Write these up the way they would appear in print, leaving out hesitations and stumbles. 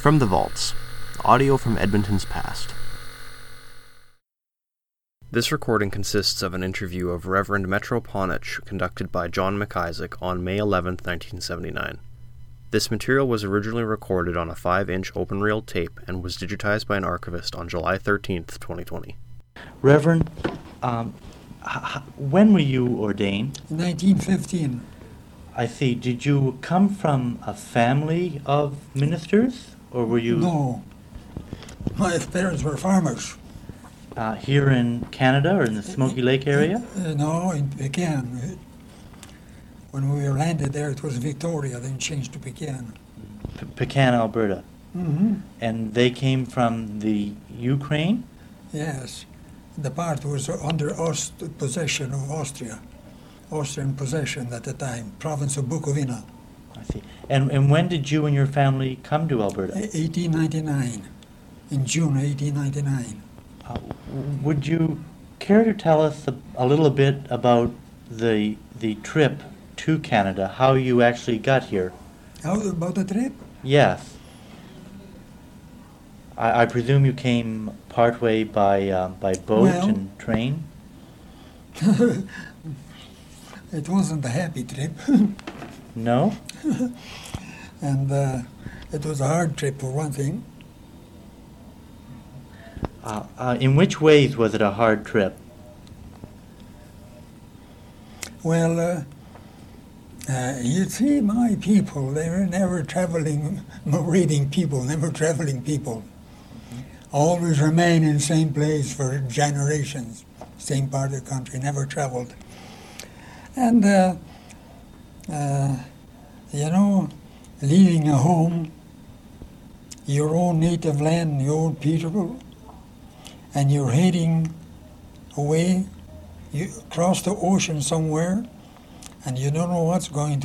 From the Vaults, audio from Edmonton's past. This recording consists of an interview of Reverend Metro Ponich conducted by John McIsaac on May 11, 1979. This material was originally recorded on a 5-inch open-reel tape and was digitized by an archivist on July 13, 2020. Reverend, when were you ordained? 1915. I see. Did you come from a family of ministers, or were you... No. My parents were farmers. Here in Canada or in the Smoky Lake area? No, in Pecan. When we were landed there, it was Victoria, then changed to Pecan. Pecan, Alberta. Mm-hmm. And they came from the Ukraine? Yes. The part was under possession of Austria. Austrian possession at the time, province of Bukovina. I see. And when did you and your family come to Alberta? 1899. In June 1899. Would you care to tell us a little bit about the trip to Canada, how you actually got here? How about the trip? Yes. I presume you came partway by boat and train? It wasn't a happy trip. No? And it was a hard trip for one thing. In which ways was it a hard trip? Well, you see, my people, they were never traveling, reading people, never traveling people. Always remain in the same place for generations, same part of the country, never traveled. And, leaving a home, your own native land, your own people, and you're heading away, you cross the ocean somewhere, and you don't know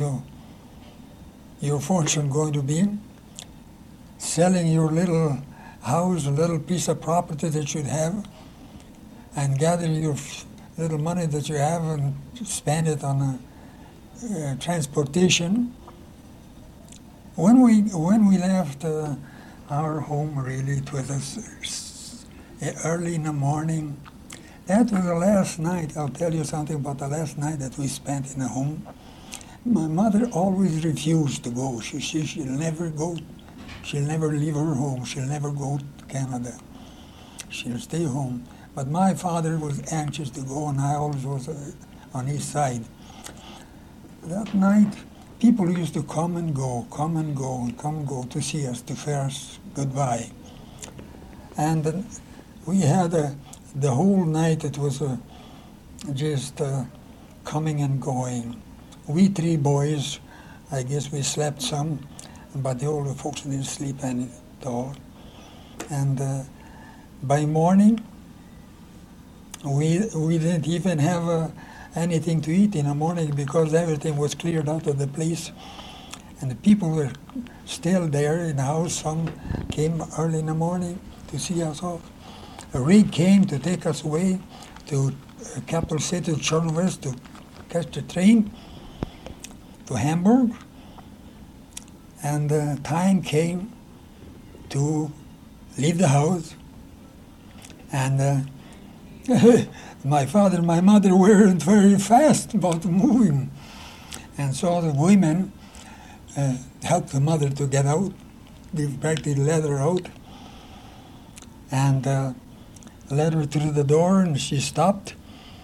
your fortune going to be, selling your little house, a little piece of property that you'd have, and gather your little money that you have and spend it on transportation. When we left our home, really, it was early in the morning. That was the last night. I'll tell you something about the last night that we spent in the home. My mother always refused to go. She'll never go. She'll never leave her home. She'll never go to Canada. She'll stay home. But my father was anxious to go, and I always was on his side. That night, people used to come and go to see us, to say us goodbye. And we had the whole night, it was just coming and going. We 3 boys, I guess we slept some, but the older folks didn't sleep any at all. And by morning, we didn't even have anything to eat in the morning because everything was cleared out of the place. And the people were still there in the house. Some came early in the morning to see us off. A rig came to take us away to capital city, Chernowitz, to catch the train to Hamburg. And the time came to leave the house. And my father and my mother weren't very fast about moving. And so the women helped the mother to get out. They practically led her out. And led her through the door, and she stopped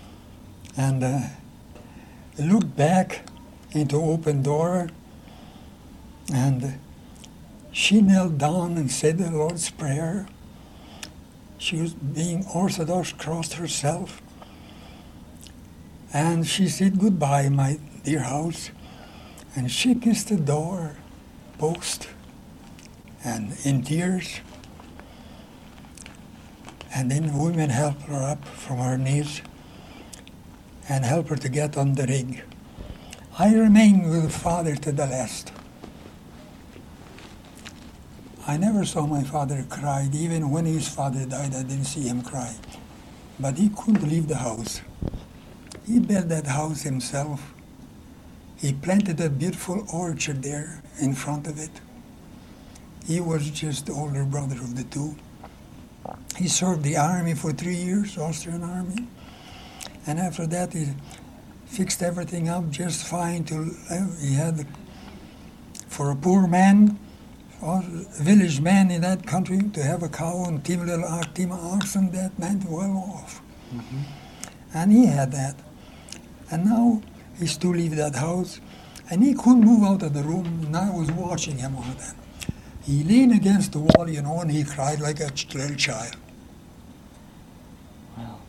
and looked back into open door, and she knelt down and said the Lord's Prayer. She was being Orthodox, crossed herself, and she said, "Goodbye, my dear house," and she kissed the door post, and in tears. And then the women helped her up from her knees and helped her to get on the rig. I remained with father to the last. I never saw my father cry. Even when his father died, I didn't see him cry. But he couldn't leave the house. He built that house himself. He planted a beautiful orchard there in front of it. He was just the older brother of the two. He served the army for 3 years, Austrian army. And after that, he fixed everything up just fine. He had, for a poor man, a village man in that country, to have a cow and team oxen, that meant well off. Mm-hmm. And he had that. And now he's to leave that house, and he couldn't move out of the room, and I was watching him all that. He leaned against the wall, and he cried like a little child. Wow.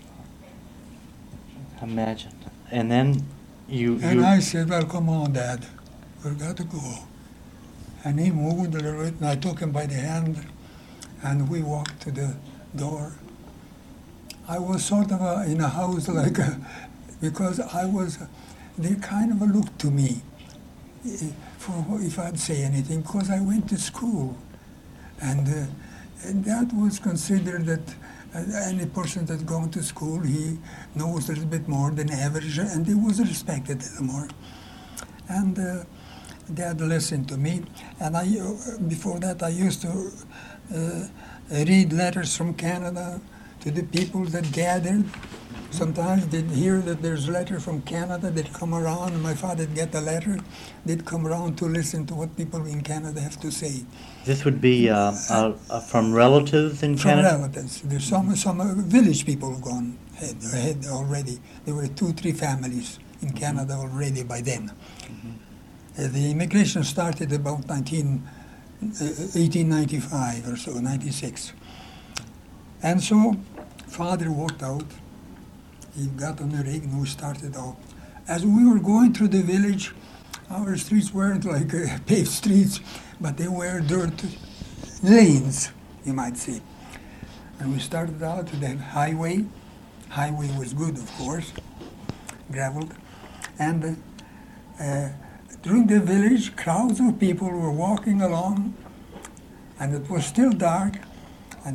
Imagine. And then And I said, well, come on, Dad. We've got to go. And he moved a little bit, and I took him by the hand, and we walked to the door. I was sort of in a house because I was, they kind of looked to me if I'd say anything, because I went to school. And that was considered that any person that's gone to school, he knows a little bit more than average, and he was respected a little more. And Dad listened to me, and before that I used to read letters from Canada to the people that gathered. Sometimes they'd hear that there's a letter from Canada, they'd come around, and my father would get the letter, they'd come around to listen to what people in Canada have to say. This would be from relatives in Canada? From relatives. There's some village people who've gone ahead already. There were 2-3 families in Canada already by then. Mm-hmm. The immigration started about 1895 or so, 96. And so Father walked out. He got on the rig and we started out. As we were going through the village, our streets weren't like paved streets, but they were dirt lanes, you might say. And we started out to the highway. Highway was good, of course, graveled. And through the village, crowds of people were walking along, and it was still dark, and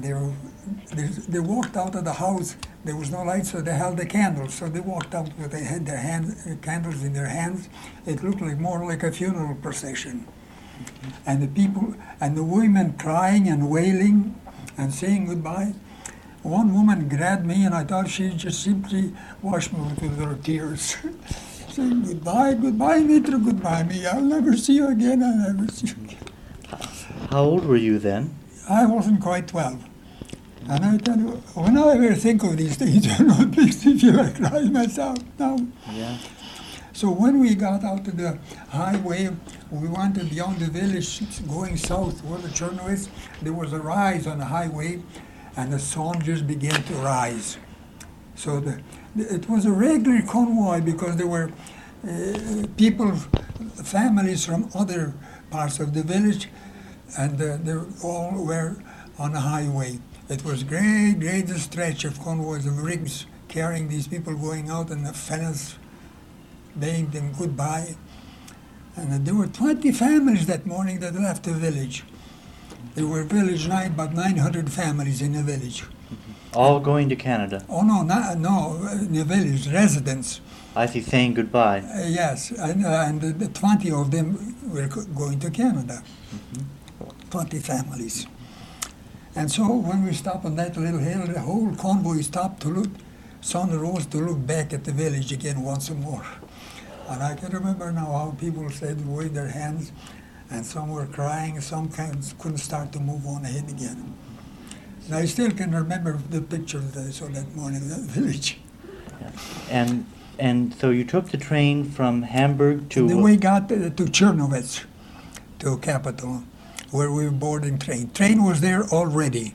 they walked out of the house. There was no light, so they held the candles. So they walked out with they had their candles in their hands. It looked more like a funeral procession. Mm-hmm. And the people and the women crying and wailing and saying goodbye. One woman grabbed me, and I thought she just simply washed me with her tears, saying goodbye, goodbye, Mitra, goodbye me. I'll never see you again. I'll never see you again. How old were you then? I wasn't quite 12. And I tell you, when I ever think of these things, it makes me feel like crying myself now. Yeah. So when we got out to the highway, we went beyond the village, going south where the Cherno is. There was a rise on the highway, and the sun just began to rise. So it was a regular convoy because there were people, families from other parts of the village, and they all were on the highway. It was great stretch of convoys of rigs carrying these people going out, and the fellows bidding them goodbye. And there were 20 families that morning that left the village. There were village night, about 900 families in the village. All going to Canada? Oh, no, in the village, residents. I see, saying goodbye. Yes, and the 20 of them were going to Canada. Mm-hmm. 20 families. And so when we stopped on that little hill, the whole convoy stopped to look, sun rose to look back at the village again once more. And I can remember now how people said, waved their hands, and some were crying, some couldn't start to move on ahead again. And I still can remember the picture that I saw that morning in that village. Yeah. And so you took the train from Hamburg to... And then we got to Czernowitz, to capital, where we were boarding train. Train was there already.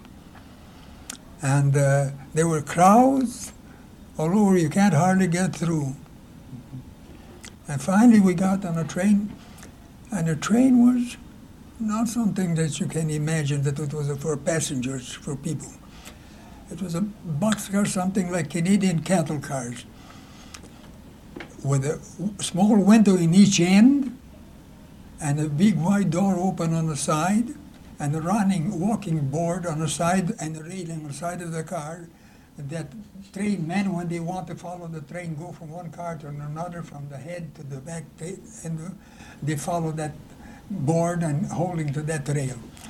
And there were crowds all over. You can't hardly get through. And finally we got on a train, and the train was not something that you can imagine that it was for passengers, for people. It was a boxcar, something like Canadian cattle cars, with a small window in each end, and a big wide door open on the side, and a walking board on the side, and a railing on the side of the car. That train men, when they want to follow the train, go from one car to another, from the head to the back, and they follow that board and holding to that rail.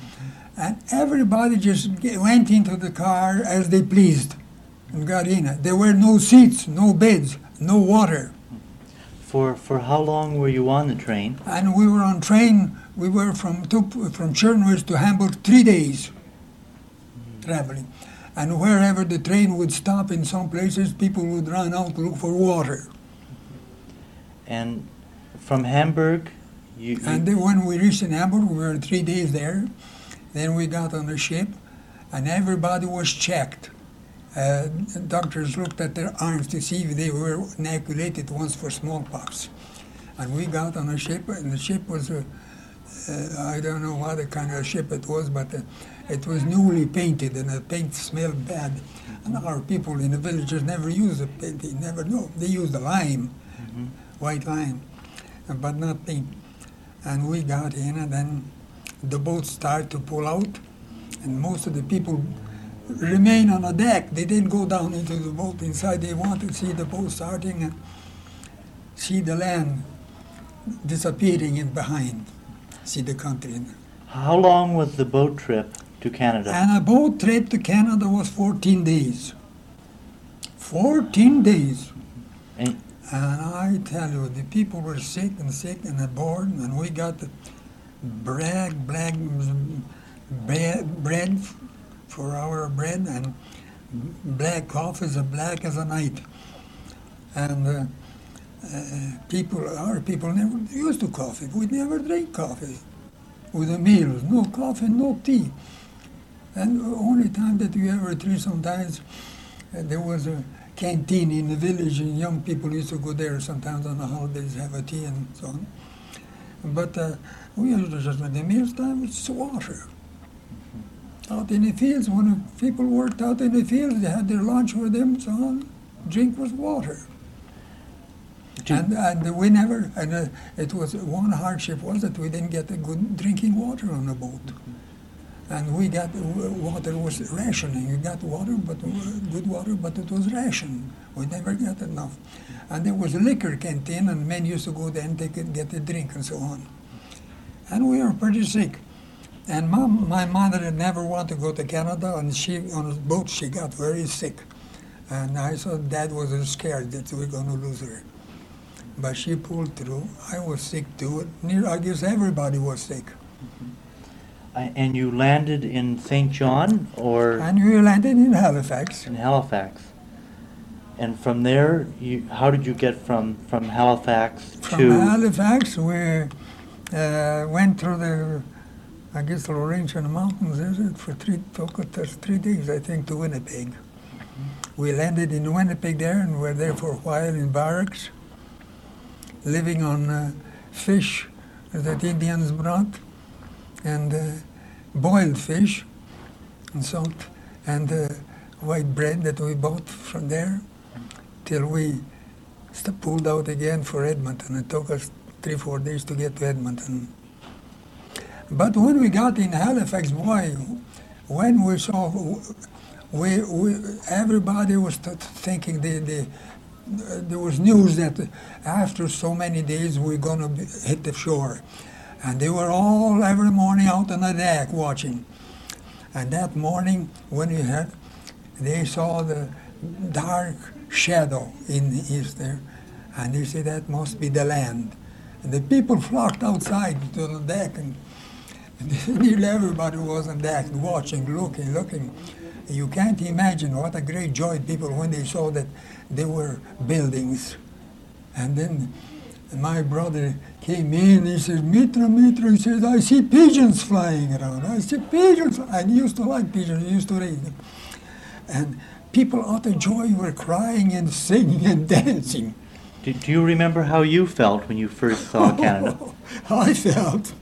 And everybody just went into the car as they pleased and got in. There were no seats, no beds, no water. For how long were you on the train? And we were on train. We were from Chernowitz to Hamburg 3 days traveling. And wherever the train would stop in some places, people would run out to look for water. And from Hamburg, And then when we reached in Hamburg, we were 3 days there. Then we got on the ship, and everybody was checked. Doctors looked at their arms to see if they were inoculated once for smallpox. And we got on a ship, and the ship was, I don't know what kind of ship it was, but it was newly painted, and the paint smelled bad. And our people in the villages never used the paint. They never know. They used the lime, white lime, but not paint. And we got in, and then the boat started to pull out, and most of the people remain on the deck. They didn't go down into the boat inside. They wanted to see the boat starting and see the land disappearing in behind, see the country. How long was the boat trip to Canada? And a boat trip to Canada was 14 days. 14 days. And I tell you, the people were sick and bored, and we got black bread for our bread, and black coffee as black as a night. And our people never used to coffee. We never drink coffee with the meals. No coffee, no tea. And the only time that we ever drink, sometimes there was a canteen in the village, and young people used to go there sometimes on the holidays, have a tea and so on. But we used to just, at the meals time, it's water. Out in the fields, when people worked out in the fields, they had their lunch with them, so on. Drink was water. And we never, it was one hardship was that we didn't get a good drinking water on the boat. And we got water was rationing. You got water, but good water, but it was rationed. We never got enough. And there was a liquor canteen, and men used to go there and get a drink and so on. And we were pretty sick. And my mother never wanted to go to Canada, and on a boat she got very sick. And I thought Dad was scared that we were going to lose her. But she pulled through. I was sick too. I guess everybody was sick. And you landed in St. John, or? And we landed in Halifax. In Halifax. And from there, how did you get from Halifax to? From Halifax, we went through the Laurentian Mountains. Took us 3 days, I think, to Winnipeg. We landed in Winnipeg there, and were there for a while in barracks, living on fish that Indians brought, and boiled fish and salt, and white bread that we bought from there, till we pulled out again for Edmonton. It took us 3-4 days to get to Edmonton. But when we got in Halifax, boy, when we saw, everybody was thinking there was news that after so many days we're going to hit the shore. And they were all every morning out on the deck watching. And that morning, when they saw the dark shadow in the east there, and they said that must be the land. And the people flocked outside to the deck, and nearly everybody was on deck watching, looking. You can't imagine what a great joy people when they saw that there were buildings. And then my brother came in, he said, Mitra, he says, I see pigeons flying around. I see pigeons. And he used to like pigeons, he used to raise them. And people out of joy were crying and singing and dancing. Do you remember how you felt when you first saw Canada? I felt,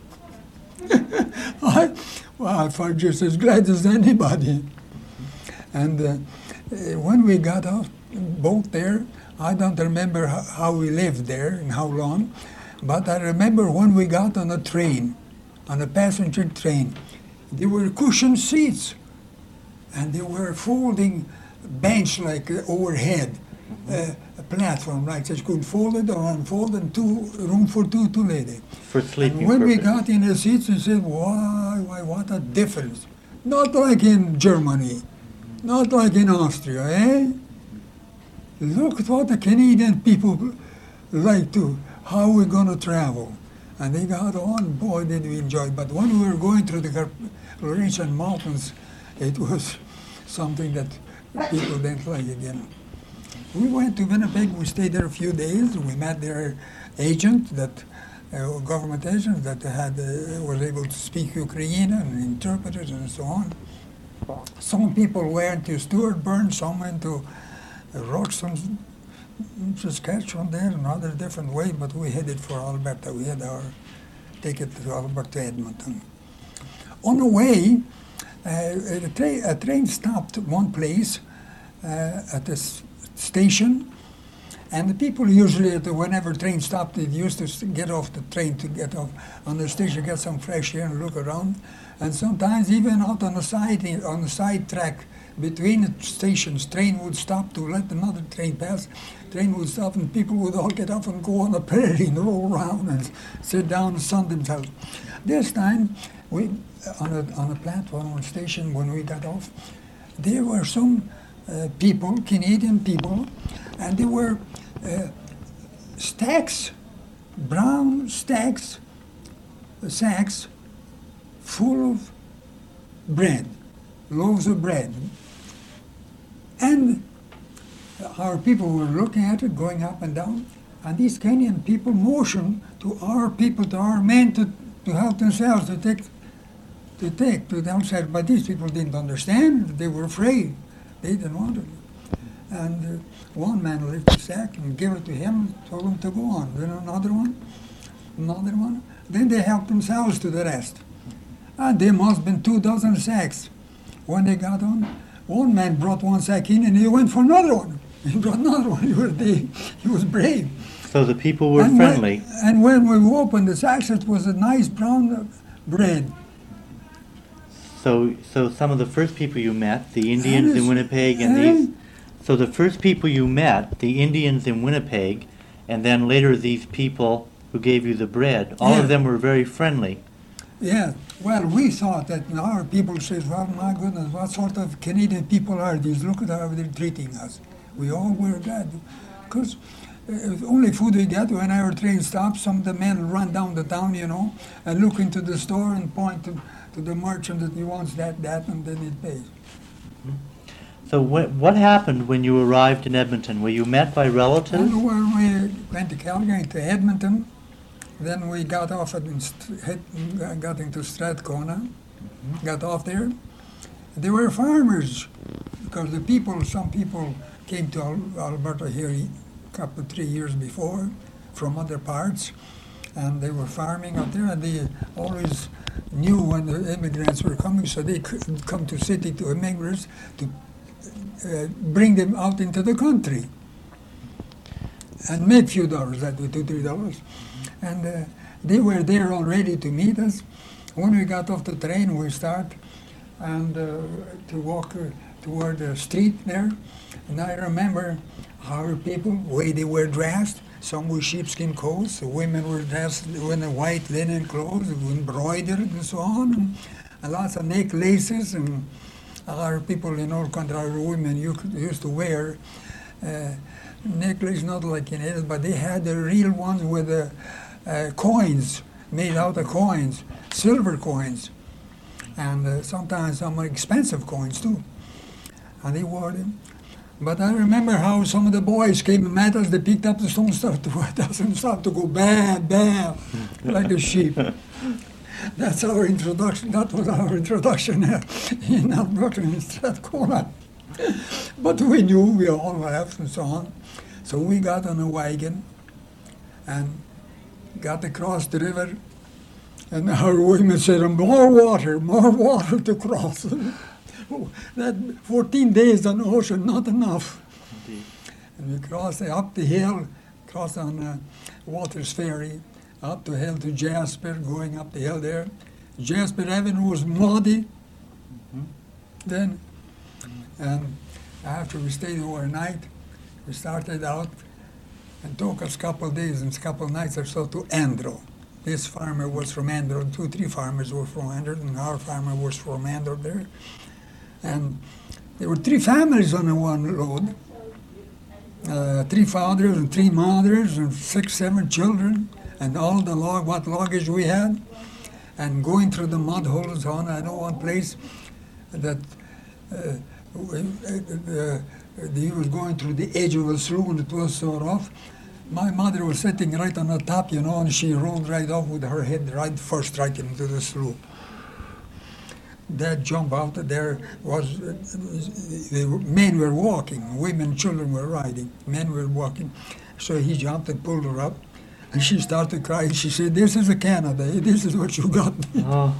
I felt just as glad as anybody. And when we got off boat there, I don't remember how we lived there and how long, but I remember when we got on a train, on a passenger train, there were cushioned seats, and they were folding bench like overhead, a platform like that. You could fold it or unfold and room for two ladies. For sleeping And when we purposes. got in the seats, we said, why, what a difference. Not like in Germany, not like in Austria, eh? Look at what the Canadian people like to, how we're going to travel. And they got on, boy, did we enjoy it. But when we were going through the Laurentian Mountains, it was something that people didn't like again. We went to Winnipeg, we stayed there a few days, we met their agent, that government agent that was able to speak Ukrainian and interpreters and so on. Some people went to Stuart Burn, some went to Roxton, Saskatchewan there, another different way, but we headed for Alberta. We had our ticket to Alberta, Edmonton. On the way, a train stopped at one place at this station, and the people usually, whenever train stopped, they used to get off the train to get off on the station, get some fresh air and look around. And sometimes even out on the side track between the stations, train would stop to let another train pass. Train would stop and people would all get up and go on the prairie and roll around and sit down and sun themselves. This time, we on a platform on a station when we got off, there were some people, Canadian people, and there were stacks, brown stacks, sacks full of bread, loaves of bread. And our people were looking at it, going up and down, and these Kenyan people motioned to our people, to our men, to help themselves, to take to themselves. But these people didn't understand. They were afraid. They didn't want it. And one man lifted the sack and gave it to him, told him to go on. Then another one. Then they helped themselves to the rest. And there must have been 24 sacks. When they got on, one man brought one sack in and he went for another one. He brought another one. He was brave. So the people were And friendly. when we opened the sacks, it was a nice brown bread. So some of the first people you met, the Indians in Winnipeg and these. So the first people you met, the Indians in Winnipeg, and then later these people who gave you the bread, all Yeah. of them were very friendly. Yeah, well, we thought that our people says, well, my goodness, what sort of Canadian people are these? Look at how they're treating us. We all were glad. Because only food we get, when our train stops, some of the men run down the town, and look into the store and point to the merchant that he wants that, and then it pays. So what happened when you arrived in Edmonton? Were you met by relatives? And when we went to Calgary, to Edmonton, then we got off got into Strathcona, got off there. They were farmers, because some people came to Alberta here a couple, 3 years before from other parts, and they were farming out there, and they always knew when the immigrants were coming, so they could come to city to immigrants to bring them out into the country and make few dollars, that way, $2-3. And they were there all ready to meet us. When we got off the train, we start and to walk toward the street there. And I remember our people, the way they were dressed. Some with sheepskin coats. The women were dressed in white linen clothes, embroidered and so on, and lots of necklaces. And our people in all country, our women used to wear necklaces, not like in it, but they had the real ones with the coins, made out of coins, silver coins, and sometimes some expensive coins too. And they wore them. But I remember how some of the boys came and met us, they picked up the stone, started to wet us and started to go bam, bam, like a sheep. That's our introduction. That was our introduction in Alberta, in Strathcona. But we knew, we all laughed and so on. So we got on a wagon and got across the river, and our women said, more water to cross. That 14 days on the ocean, not enough. Indeed. And we crossed up the hill, crossed on Waters Ferry, up the hill to Jasper, going up the hill there. Jasper Avenue was muddy then. And after we stayed overnight, We started out and took us a couple of days and a couple of nights or so to Andro. This farmer was from Andro, 2-3 farmers were from Andro, and our farmer was from Andro there. And there were 3 families on the one load. 3 fathers and 3 mothers and 6-7 children, and all the what luggage we had, and going through the mud holes on. I know one place that he was going through the edge of a slough and it was so rough. My mother was sitting right on the top, and she rolled right off with her head right into the slough. That jump out there was, men were walking, women, children were riding, men were walking. So he jumped and pulled her up, and she started crying. She said, "This is a Canada, this is what you got." Oh.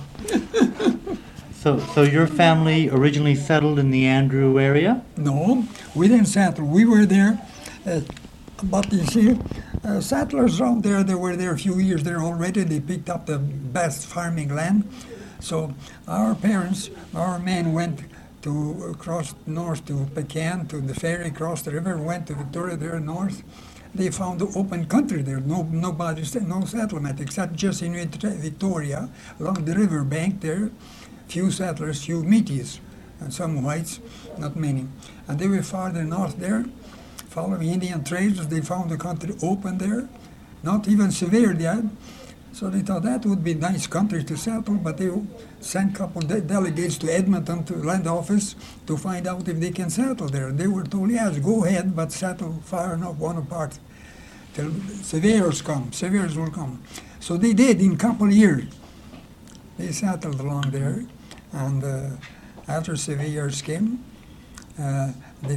So your family originally settled in the Andrew area? No, we didn't settle. We were there, but you see, settlers around there, they were there a few years there already. They picked up the best farming land. So our parents, our men went to across north to Pecan, to the ferry, crossed the river, went to Victoria there north. They found the open country there, no settlement, except just in Victoria, along the river bank there, few settlers, few Métis, and some whites, not many. And they were farther north there, following Indian trails. They found the country open there, not even severed yet. So they thought that would be nice country to settle, but they sent a couple delegates to Edmonton, to land office, to find out if they can settle there. They were told, yes, go ahead, but settle far enough one apart till surveyors will come. So they did in a couple of years. They settled along there, and after surveyors came, they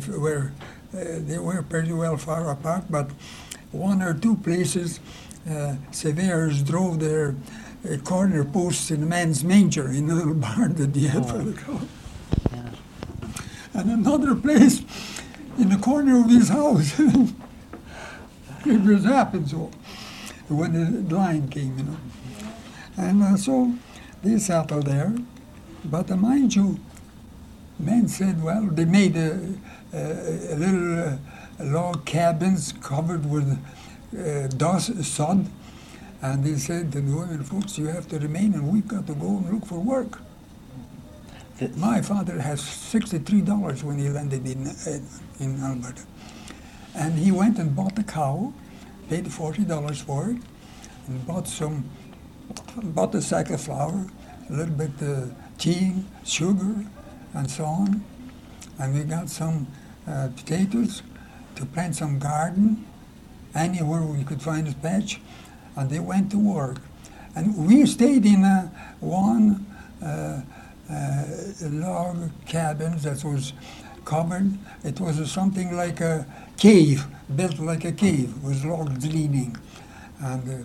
were pretty well far apart, but 1 or 2 places surveyors drove their corner posts in a man's manger in a little barn that they had for the cow. Yeah. And another place in the corner of his house. It just happened so when the line came, And so they settled there. But mind you, men said, well, they made a little log cabins covered with sod, and they said to the women folks, you have to remain and we've got to go and look for work. My father has $63 when he landed in Alberta. And he went and bought a cow, paid $40 for it, and bought a sack of flour, a little bit tea, sugar, and so on. And we got some potatoes to plant some garden, anywhere we could find a patch, and they went to work. And we stayed in one log cabin that was covered. It was something like a cave, built like a cave, with logs leaning, and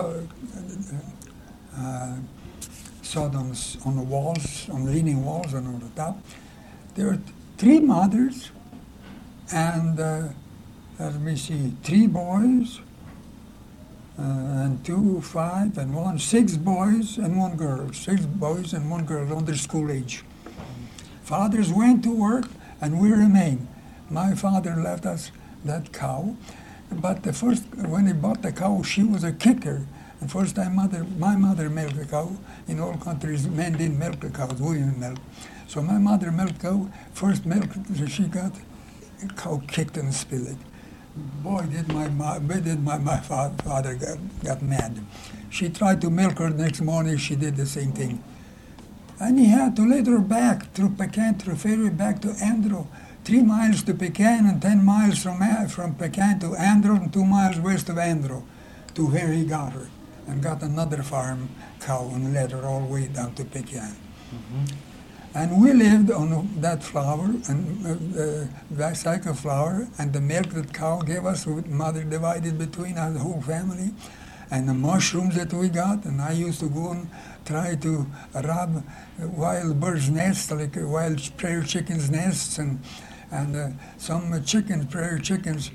sod on the walls, on leaning walls and on the top. There were 3 mothers, and let me see, 3 boys, and 2, 5, and 1, 6 boys and 1 girl. 6 boys and 1 girl under school age. Fathers went to work, and we remained. My father left us that cow, but when he bought the cow, she was a kicker. And first time my mother milked the cow. In all countries, men didn't milk the cows, women milked. So my mother milked cow, first milk she got, the cow kicked and spilled it. Boy, did my father got mad. She tried to milk her the next morning, she did the same thing. And he had to lead her back through Pecan, through ferry, back to Andro. 3 miles to Pecan and 10 miles from Pecan to Andro and 2 miles west of Andro to where he got her. And got another farm cow and led her all the way down to Pecan. Mm-hmm. And we lived on that flour, and that sack of flour, and the milk that cow gave us, mother divided between us, the whole family, and the mushrooms that we got. And I used to go and try to rob wild birds' nests, like wild prairie chickens' nests, and some prairie chickens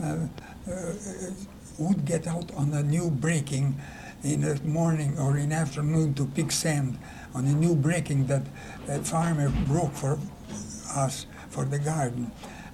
would get out on a new breaking in the morning or in the afternoon to pick sand on a new breaking that farmer broke for us for the garden.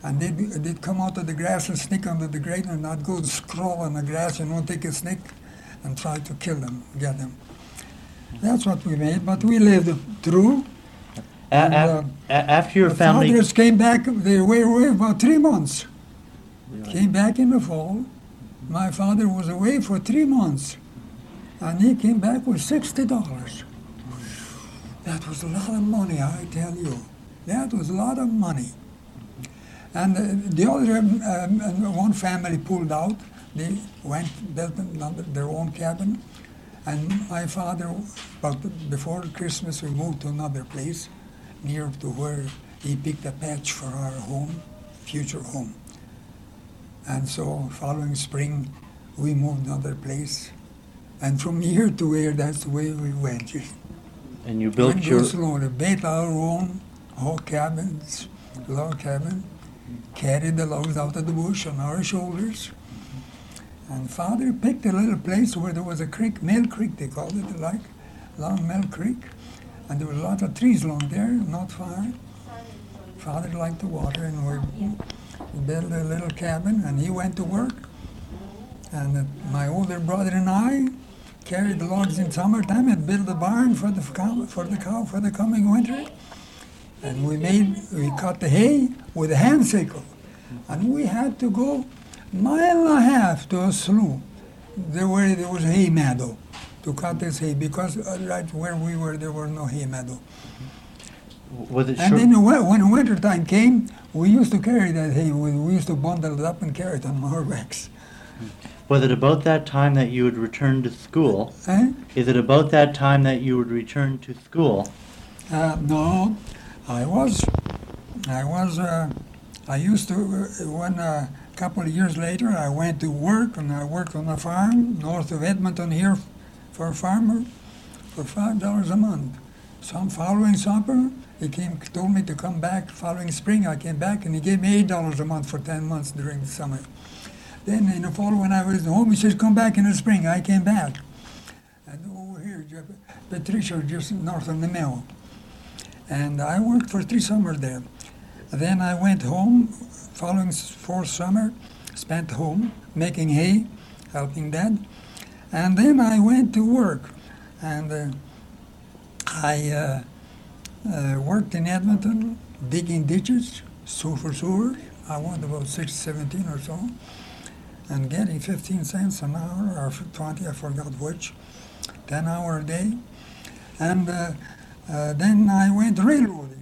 And they'd come out of the grass and sneak under the grate, and I'd go scroll on the grass, take a snake and try to kill them, get them. That's what we made, but we lived through. After your the family... fathers came back, they were away about 3 months. Really? Came back in the fall. My father was away for 3 months, and he came back with $60. That was a lot of money, I tell you. That was a lot of money. And the other one family pulled out. They went, built their own cabin. And my father, before Christmas, we moved to another place near to where he picked a patch for our home, future home. And so following spring, we moved another place. And from year to year, that's the way we went. And you built your... slowly, built our own log cabins, carried the logs out of the bush on our shoulders. And Father picked a little place where there was a creek, Mill Creek they called it, like Long Mill Creek. And there was a lot of trees along there, not far. Father liked the water, and we built a little cabin, and he went to work. And my older brother and I carried the logs in summertime and built a barn for the coming winter. And we cut the hay with a hand sickle. And we had to go a mile and a half to a slough there was a hay meadow to cut this hay, because right where we were there was no hay meadow. Was it and then when winter time came, we used to carry that hay. We used to bundle it up and carry it on our backs. Was it about that time that you would return to school? Eh? Is it about that time that you would return to school? No, I used to, when a couple of years later, I went to work, and I worked on a farm north of Edmonton here for a farmer for $5 a month. Some following summer, he told me to come back. Following spring, I came back, and he gave me $8 a month for 10 months during the summer. Then in the fall, when I was home, he says, come back in the spring. I came back. And over here, Patricia, just north of the mill. And I worked for 3 summers there. Then I went home, following 4th summer, spent home, making hay, helping Dad. And then I went to work. And I worked in Edmonton, digging ditches, for sewers. I went about 17 or so, and getting 15 cents an hour, or 20, I forgot which, 10 hours a day. And then I went railroading.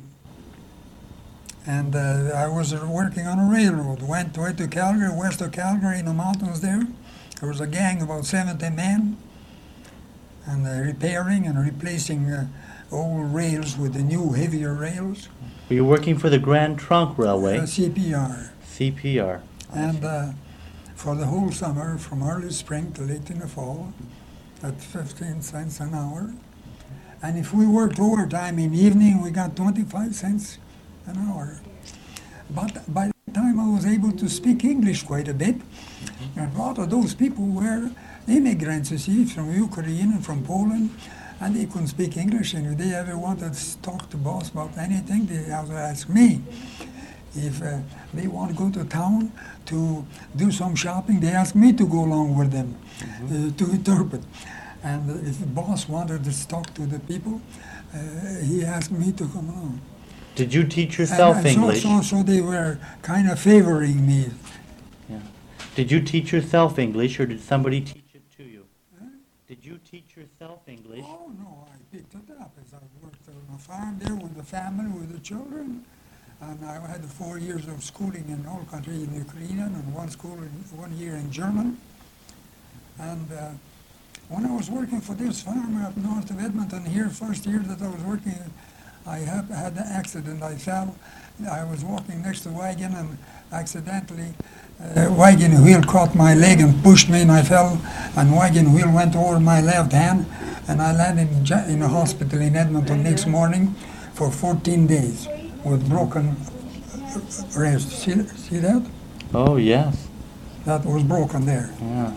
And I was working on a railroad. Went to Calgary, west of Calgary, in the mountains there. There was a gang of about 70 men, and repairing and replacing old rails with the new, heavier rails. Were you working for the Grand Trunk Railway? CPR. CPR. And for the whole summer, from early spring to late in the fall, at 15 cents an hour. And if we worked overtime in the evening, we got 25 cents an hour. But by the time I was able to speak English quite a bit, and a lot of those people were immigrants, you see, from Ukraine and from Poland, and they couldn't speak English, and if they ever wanted to talk to boss about anything, they had to ask me. If they want to go to town to do some shopping, they ask me to go along with them to interpret. And if the boss wanted to talk to the people, he asked me to come along. Did you teach yourself English? So they were kind of favoring me. Yeah. Did you teach yourself English, or did somebody teach it to you? Huh? Did you teach yourself English? Oh, no, I picked it up as I worked on a farm there with the family, with the children. And I had 4 years of schooling in the whole country, in Ukrainian, and 1 year in German. And when I was working for this farm up north of Edmonton here, first year that I was working, I had an accident. I fell. I was walking next to a wagon, and accidentally wagon wheel caught my leg and pushed me, and I fell, and wagon wheel went over my left hand, and I landed in a hospital in Edmonton next morning for 14 days with broken wrist. See that? Oh, yes. That was broken there. Yeah.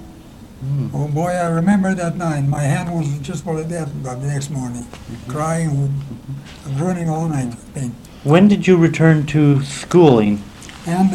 Oh boy, I remember that night. My hand was just like that the next morning, crying, running all night with pain. When did you return to schooling? And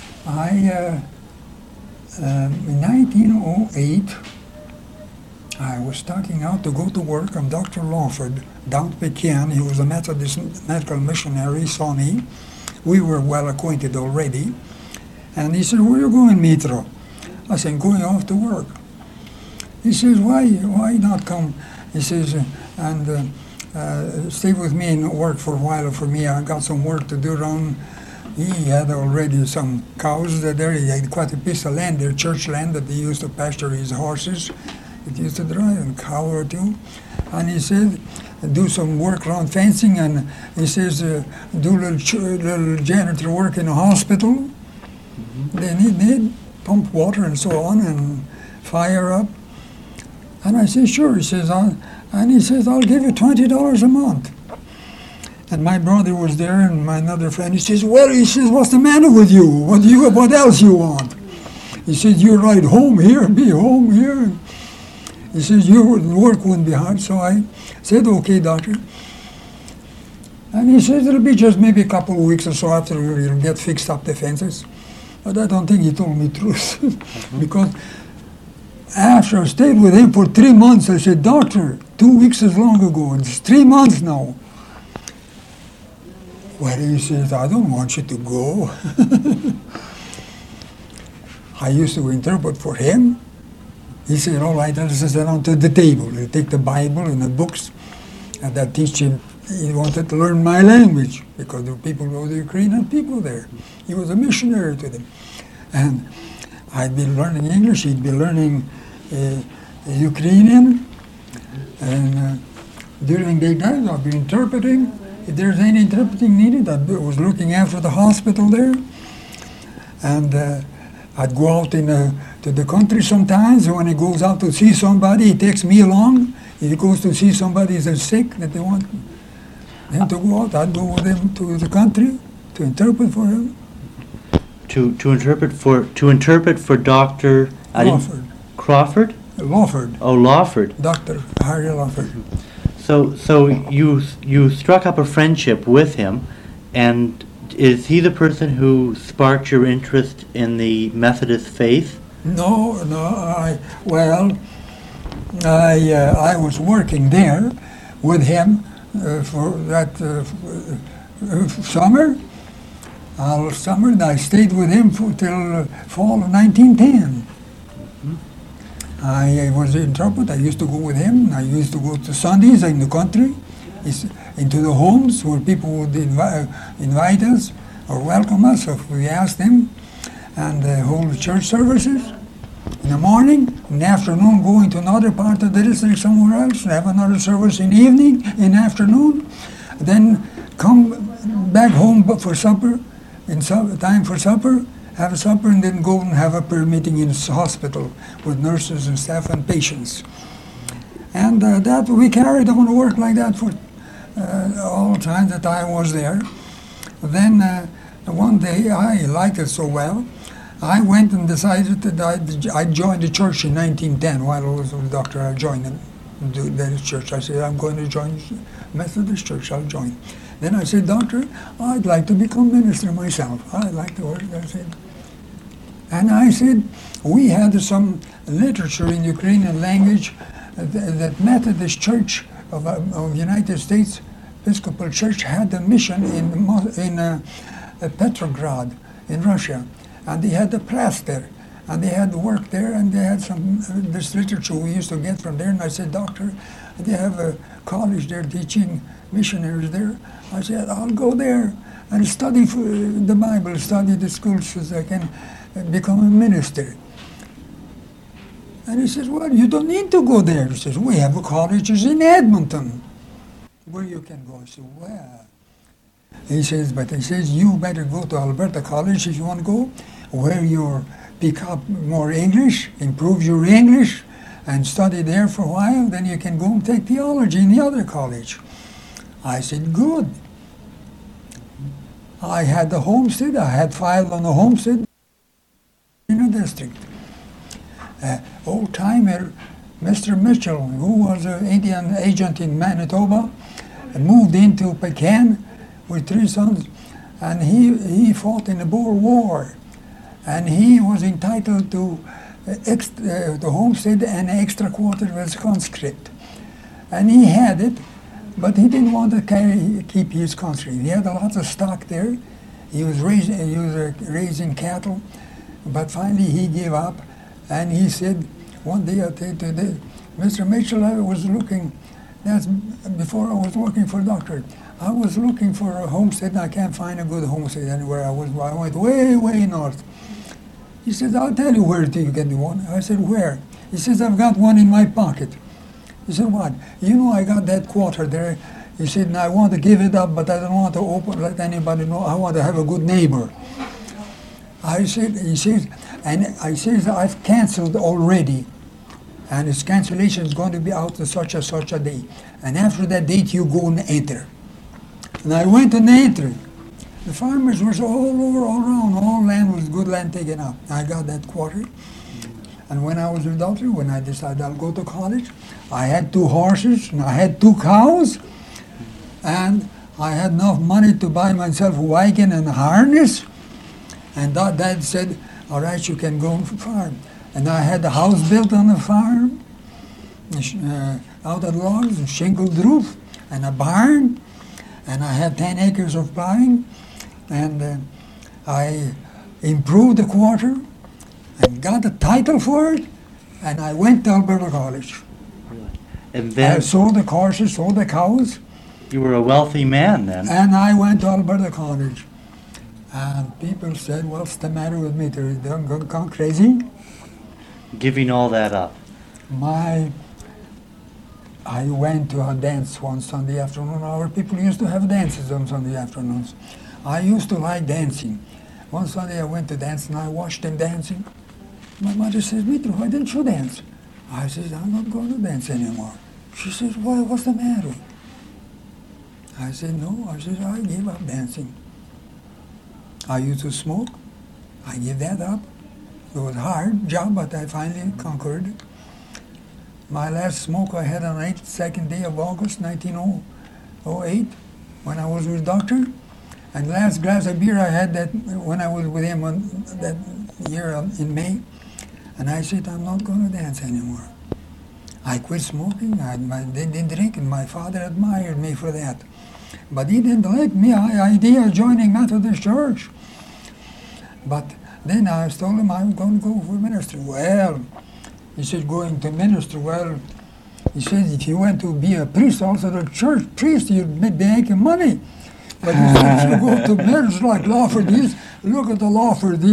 in 1908, I was starting out to go to work, and Dr. Lawford, down Pecan, he was a Methodist medical missionary, saw me. We were well acquainted already. And he said, "Where are you going, Mitro?" I said, "Going off to work." He says, why not come? He says, and stay with me and work for a while for me. I got some work to do around. He had already some cows there. He had quite a piece of land there, church land, that he used to pasture his horses. It used to drive a cow or two. And he said, do some work around fencing, and he says, do little janitor work in a hospital. Mm-hmm. They need pump water and so on, and fire up. And I said, sure. He says, and he says, I'll give you $20 a month. And my brother was there, and my another friend. He says, well, he says, what's the matter with you? What else you want? He says, you ride home here, be home here. He says, your work wouldn't be hard. So I said, okay, doctor. And he says, it'll be just maybe a couple of weeks or so after you'll get fixed up the fences. But I don't think he told me the truth. Because after I stayed with him for 3 months, I said, doctor, 2 weeks is long ago. It's 3 months now. Well, he says, I don't want you to go. I used to interpret for him. He said, all right, I'll sit down to the table. He'll take the Bible and the books, and I'll teach him. He wanted to learn my language, because there were the Ukrainian people there. He was a missionary to them. And I'd be learning English, he'd be learning Ukrainian, and during the day I'd be interpreting. If there's any interpreting needed, I was looking after the hospital there, and I'd go out to the country sometimes. When he goes out to see somebody, he takes me along. If he goes to see somebody that's sick, that they want him to go out, I'd go with him to the country to interpret for him. To interpret for Dr. Lawford. Crawford? Lawford. Oh, Lawford. Dr. Harry Lawford. So you struck up a friendship with him, and is he the person who sparked your interest in the Methodist faith? No. I was working there with him for that summer. All summer, and I stayed with him till fall of 1910. I was an interpreter. I used to go with him. I used to go to Sundays in the country, into the homes where people would invite us or welcome us if we asked them, and hold church services in the morning. In the afternoon, going to another part of the district somewhere else and have another service in the evening, in the afternoon. Then come back home for supper, time for supper, have a supper, and then go and have a prayer meeting in the hospital with nurses and staff and patients. And that we carried on work like that for all the time that I was there. Then one day, I liked it so well, I went and decided that I'd join the church in 1910. While I was with the doctor, I joined the church. I said, I'm going to join Methodist Church, I'll join. Then I said, doctor, I'd like to become minister myself. I'd like to work. I said. And I said, we had some literature in Ukrainian language that Methodist Church of United States Episcopal Church had a mission in Petrograd in Russia. And they had a press there. And they had work there, and they had some this literature we used to get from there. And I said, doctor, they have a college there teaching missionaries there. I said, I'll go there and study the Bible, study the schools so I can become a minister. And he says, well, you don't need to go there. He says, we have colleges in Edmonton where you can go. I said, well. He says, you better go to Alberta College if you want to go, where you pick up more English, improve your English, and study there for a while. Then you can go and take theology in the other college. I said, good. I had the homestead. I had filed on the homestead in the district. Old-timer Mr. Mitchell, who was an Indian agent in Manitoba, moved into Pecan with 3 sons, and he fought in the Boer War, and he was entitled to the homestead and extra quarter was conscript, and he had it, but he didn't want to keep his conscript. He had a lot of stock there. He was raising cattle, but finally he gave up, and he said one day, Mr. Mitchell, I was looking. That's before I was looking for a doctorate. I was looking for a homestead, and I can't find a good homestead anywhere. I went way, way north. He says, I'll tell you where you get one. I said, where? He says, I've got one in my pocket. He said, what? You know, I got that quarter there. He said, and I want to give it up, but I don't want to let anybody know. I want to have a good neighbor. I said, he says, and I says, I've canceled already. And its cancellation is going to be out on such a day. And after that date, you go and enter. And I went and entered. The farmers were all over, all around. All land was good land taken up. I got that quarter. And when I was a doctor, when I decided I'll go to college, I had 2 horses, and I had 2 cows, and I had enough money to buy myself a wagon and a harness. And Dad said, all right, you can go and farm. And I had a house built on the farm, out of logs, a shingled roof, and a barn, and I had 10 acres of plowing, and I improved the quarter, and got a title for it, and I went to Alberta College. Really? And then I sold the horses, sold the cows. You were a wealthy man then. And I went to Alberta College. And people said, what's the matter with me? They're gone crazy? Giving all that up. I went to a dance one Sunday afternoon. Our people used to have dances on Sunday afternoons. I used to like dancing. One Sunday I went to dance and I watched them dancing. My mother says, Mitro, why didn't you dance? I said, I'm not going to dance anymore. She says, why, what's the matter? I said, no. I said, I gave up dancing. I used to smoke. I gave that up. It was a hard job, but I finally conquered it. My last smoke I had on the 2nd day of August 1908 when I was with doctor. And the last glass of beer I had that when I was with him on that year in May. And I said, I'm not going to dance anymore. I quit smoking. I didn't drink, and my father admired me for that. But he didn't like me idea of joining Methodist Church. But then I told him I'm going to go for ministry. Well, he said, going to ministry. Well, he said, if you went to be a priest, also the church priest, you'd be making money. But he said, if you go to ministry like Lawford, look at the Lawford,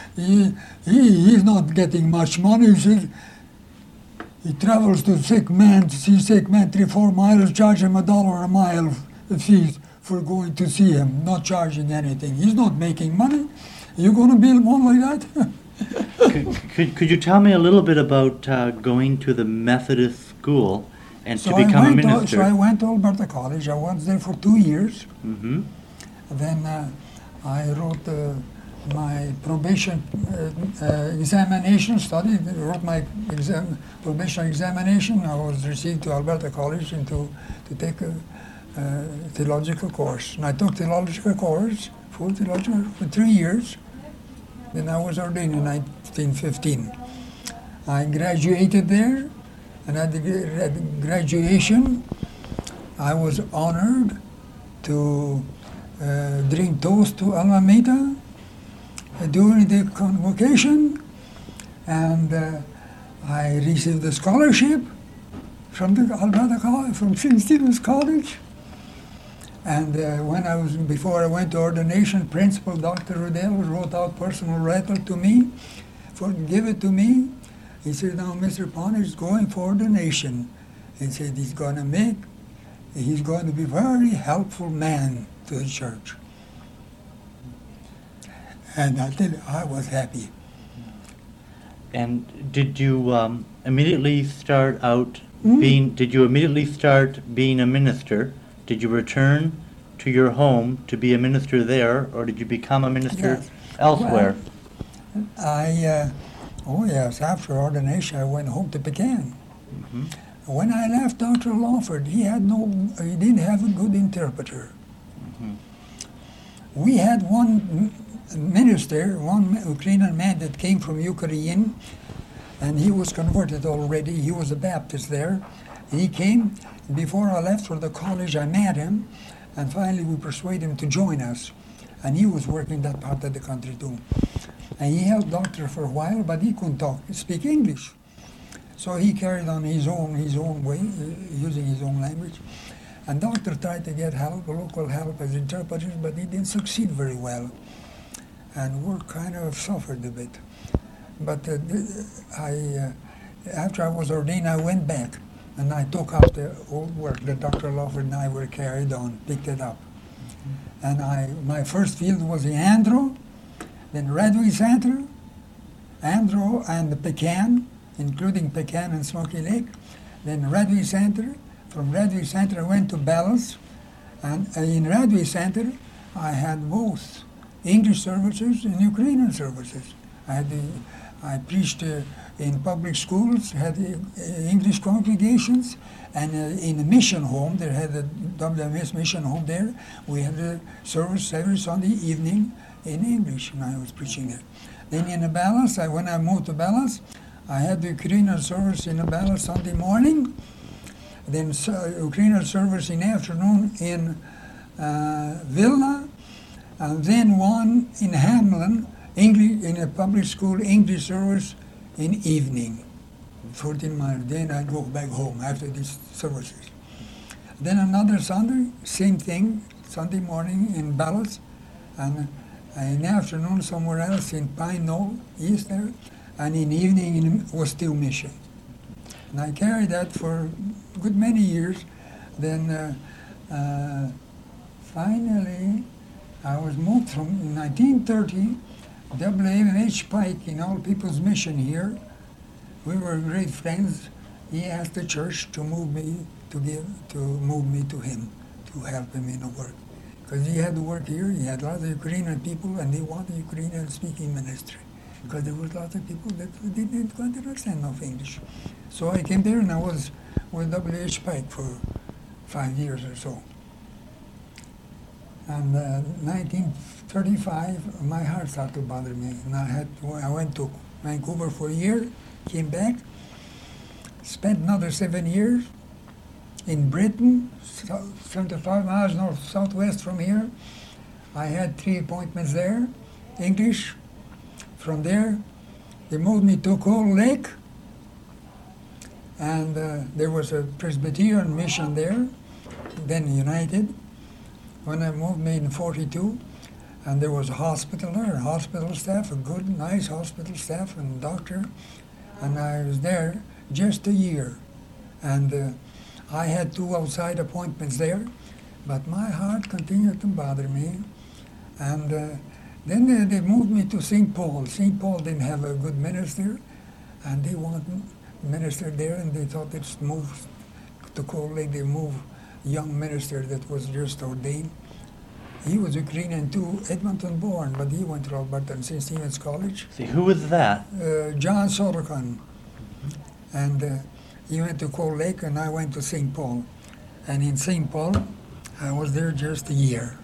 he's not getting much money. He said, he travels to sick man, to see sick man 3-4 miles, charge him $1 a mile fees for going to see him, not charging anything. He's not making money. You going to build one like that? Could you tell me a little bit about going to the Methodist school and to become a minister? So I went to Alberta College. I was there for 2 years. Mm-hmm. Then I wrote my probation examination, wrote my probation examination. I was received to Alberta College and to take a theological course. And I took theological course, full theological, for 3 years. Then I was ordained in 1915. I graduated there, and at the graduation, I was honored to drink toast to Alma Mater during the convocation, and I received a scholarship from the Alberta College, from St. Stephen's College. And before I went to ordination, Principal Dr. Riddell wrote out personal letter to me, give it to me. He said, now Mr. Ponich is going for ordination. He said he's going to be a very helpful man to the church. And I tell you, I was happy. And did you immediately start being a minister? Did you return to your home to be a minister there, or did you become a minister elsewhere? Well, yes, after ordination I went home to Pecan. Mm-hmm. When I left Dr. Lawford, he didn't have a good interpreter. Mm-hmm. We had one minister, one Ukrainian man that came from Ukraine, and he was converted already. He was a Baptist there. And he came. Before I left for the college, I met him, and finally we persuaded him to join us. And he was working that part of the country too. And he held doctor for a while, but he couldn't speak English. So he carried on his own way, using his own language. And doctor tried to get help, local help as interpreters, but he didn't succeed very well. And we kind of suffered a bit. But after I was ordained, I went back, and I took up the old work that Dr. Lawford and I were carried on, picked it up. And my first field was in Andro, then Redway Center, Andro and Pecan, including Pecan and Smoky Lake, then Redway Center. From Redway Center, I went to Bellas, and in Redway Center, I had both English services and Ukrainian services. I preached in public schools, had English congregations, and in a mission home, there had a WMS mission home there. We had a service every Sunday evening in English, and I was preaching there. Then in Bellas, when I moved to Bellas, I had the Ukrainian service in Bellas Sunday morning, then Ukrainian service in afternoon in Vilna, and then one in Hamlin, English, in a public school English service in evening, 14 miles. Then I'd go back home after these services. Then another Sunday, same thing, Sunday morning in Bellas, and in afternoon somewhere else in Pine Knoll, east there, and in evening in Westfield Mission. And I carried that for a good many years. Then finally, I was moved from, in 1930, W.H. Pike in All People's Mission here. We were great friends. He asked the church to move me to him, to help him in the work. Because he had to work here, he had lots of Ukrainian people, and they wanted Ukrainian speaking ministry. Because there was lots of people that didn't understand enough English. So I came there and I was with W.H. Pike for 5 years or so. And 1935, my heart started to bother me. And I went to Vancouver for a year, came back, spent another 7 years in Britain, 75 miles southwest from here. I had 3 appointments there, English. From there, they moved me to Cold Lake, and there was a Presbyterian mission there, then United. When I moved me in 42, and there was a hospital there, hospital staff, a good, nice hospital staff and doctor, and I was there just a year. And I had 2 outside appointments there, but my heart continued to bother me. And then they moved me to St. Paul. St. Paul didn't have a good minister, and they wanted a minister there, and they thought they'd move to Cold Lake. They moved a young minister that was just ordained. He was Ukrainian too, Edmonton born, but he went to Alberta and St. Stephen's College. See, who was that? John Sorokin. And he went to Cold Lake, and I went to St. Paul. And in St. Paul, I was there just a year.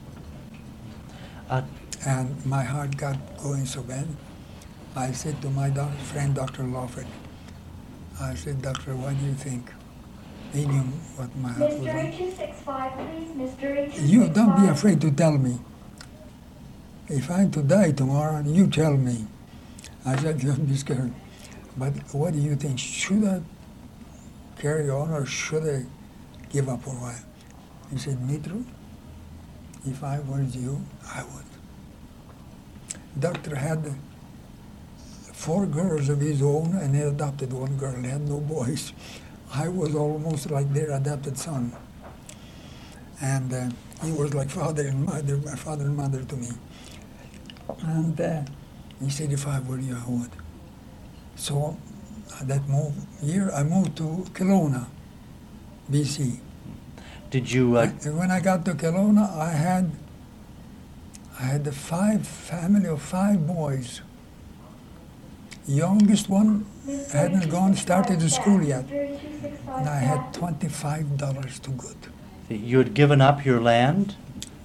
And my heart got going so bad. I said to my friend, Dr. Lawford, I said, Doctor, what do you think? He knew what my heart was like. Mr. 265, please. Mr. 265. You don't be afraid to tell me. If I'm to die tomorrow, you tell me. I said, don't be scared. But what do you think? Should I carry on or should I give up for a while? He said, Mitro, if I was you, I would. Doctor had 4 girls of his own, and he adopted 1 girl. He had no boys. I was almost like their adopted son. And he was like father and mother to me. And he said, if I were you, I would. So that year, I moved to Kelowna, BC. Did you... When I got to Kelowna, I had a family of 5 boys. Youngest one hadn't started the school yet. And I had $25 to good. You had given up your land?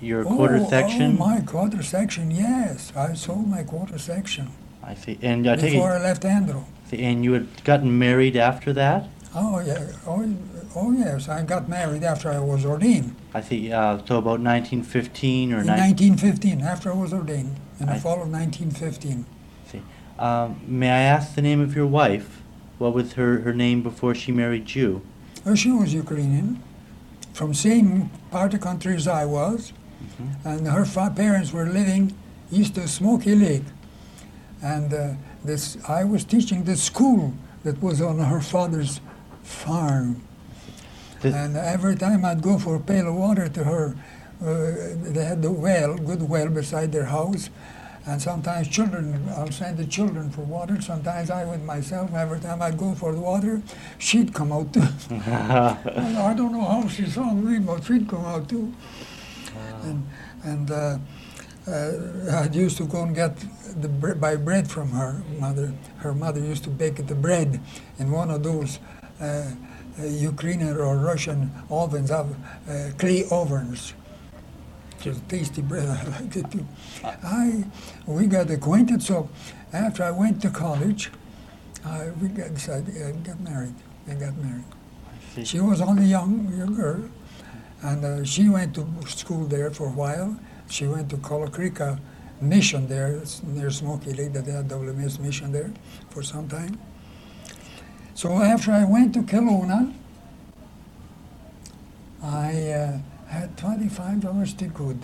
your quarter section? Oh, my quarter section, yes. I sold my quarter section I see. And I take before it, I left Andrew. and you had gotten married after that? Oh, yeah. Oh, yes. I got married after I was ordained. I see. So about 1915 or In 1915, after I was ordained, in the fall of 1915. See. May I ask the name of your wife? What was her name before she married you? Well, she was Ukrainian, from same part of the country as I was, and her parents were living east of Smoky Lake. And I was teaching the school that was on her father's farm. And every time I'd go for a pail of water to her, they had the good well beside their house. And sometimes I'll send the children for water. Sometimes I would myself. Every time I'd go for the water, she'd come out too. I don't know how she saw me, but she'd come out too. And I used to go and get buy bread from her mother. Her mother used to bake the bread in one of those Ukrainian or Russian ovens, clay ovens. Just tasty bread. I liked it too. We got acquainted. So after I went to college, we decided get married. They got married. She was only young girl, and she went to school there for a while. She went to Colacrica Mission there, near Smoky Lake, that they had WMS Mission there for some time. So after I went to Kelowna, I had $25 still good.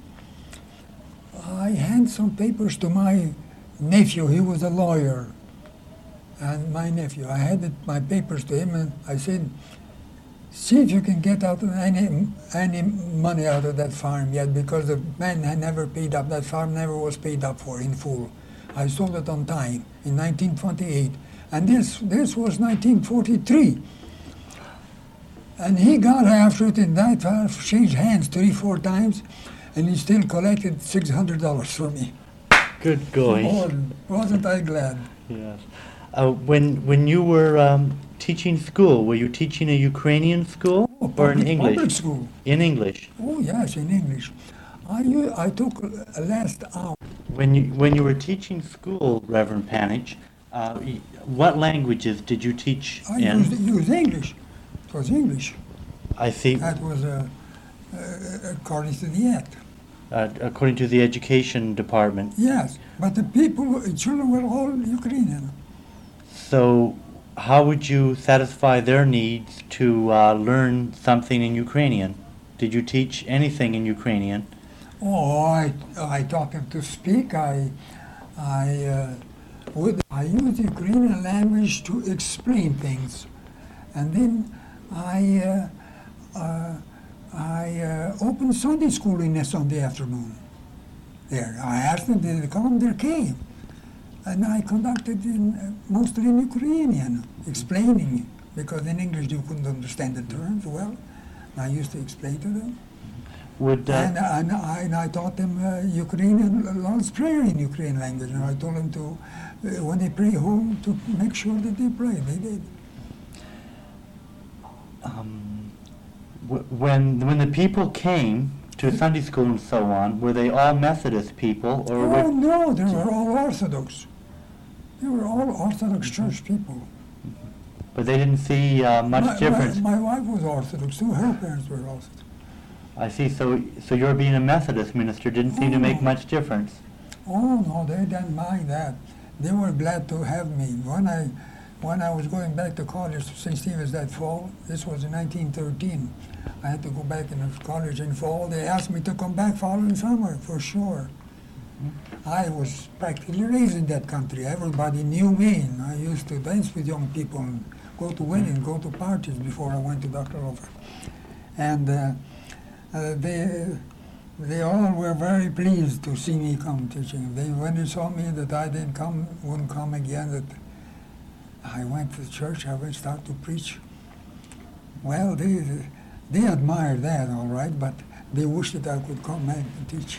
I handed some papers to my nephew. He was a lawyer. And my nephew, I handed my papers to him, and I said, see if you can get out any money out of that farm yet, because the man had never paid up. That farm never was paid up for in full. I sold it on time in 1928. And this was 1943. And he got after it, and that farm changed hands 3-4 times, and he still collected $600 from me. Good going. Oh, wasn't I glad? Yes. When you were teaching school, were you teaching a Ukrainian school or in English? Public school. In English. Oh yes, in English. I took last hour. When you were teaching school, Reverend Panich, what languages did you teach I in? used English. It was English. I see. That was according to the act. According to the education department. Yes, but the children were all Ukrainian. So how would you satisfy their needs to learn something in Ukrainian? Did you teach anything in Ukrainian? Oh, I taught them to speak. I used Ukrainian language to explain things, and then I opened Sunday school in a Sunday afternoon. There, I asked them to come. They came, and I conducted mostly in Ukrainian, explaining, because in English you couldn't understand the terms well. I used to explain to them. And I taught them Ukrainian, Lord's Prayer in Ukrainian language, and I told them to, when they pray home, to make sure that they pray. They did. When the people came to Sunday school and so on, were they all Methodist people, or Oh no, they were all Orthodox. They were all Orthodox church people. But they didn't see much difference. My wife was Orthodox too. Her parents were Orthodox. I see. So your being a Methodist minister didn't seem to make much difference. Oh no, they didn't mind that. They were glad to have me. When I was going back to college to St. Stephen's that fall, this was in 1913. I had to go back in college in fall. They asked me to come back following summer, for sure. I was practically raised in that country. Everybody knew me. I used to dance with young people and go to weddings, go to parties before I went to Dr. Lofer. And they all were very pleased to see me come teaching. When they saw me that I wouldn't come again, that I went to church, I went start to preach. Well, they admired that, all right, but they wished that I could come back and teach.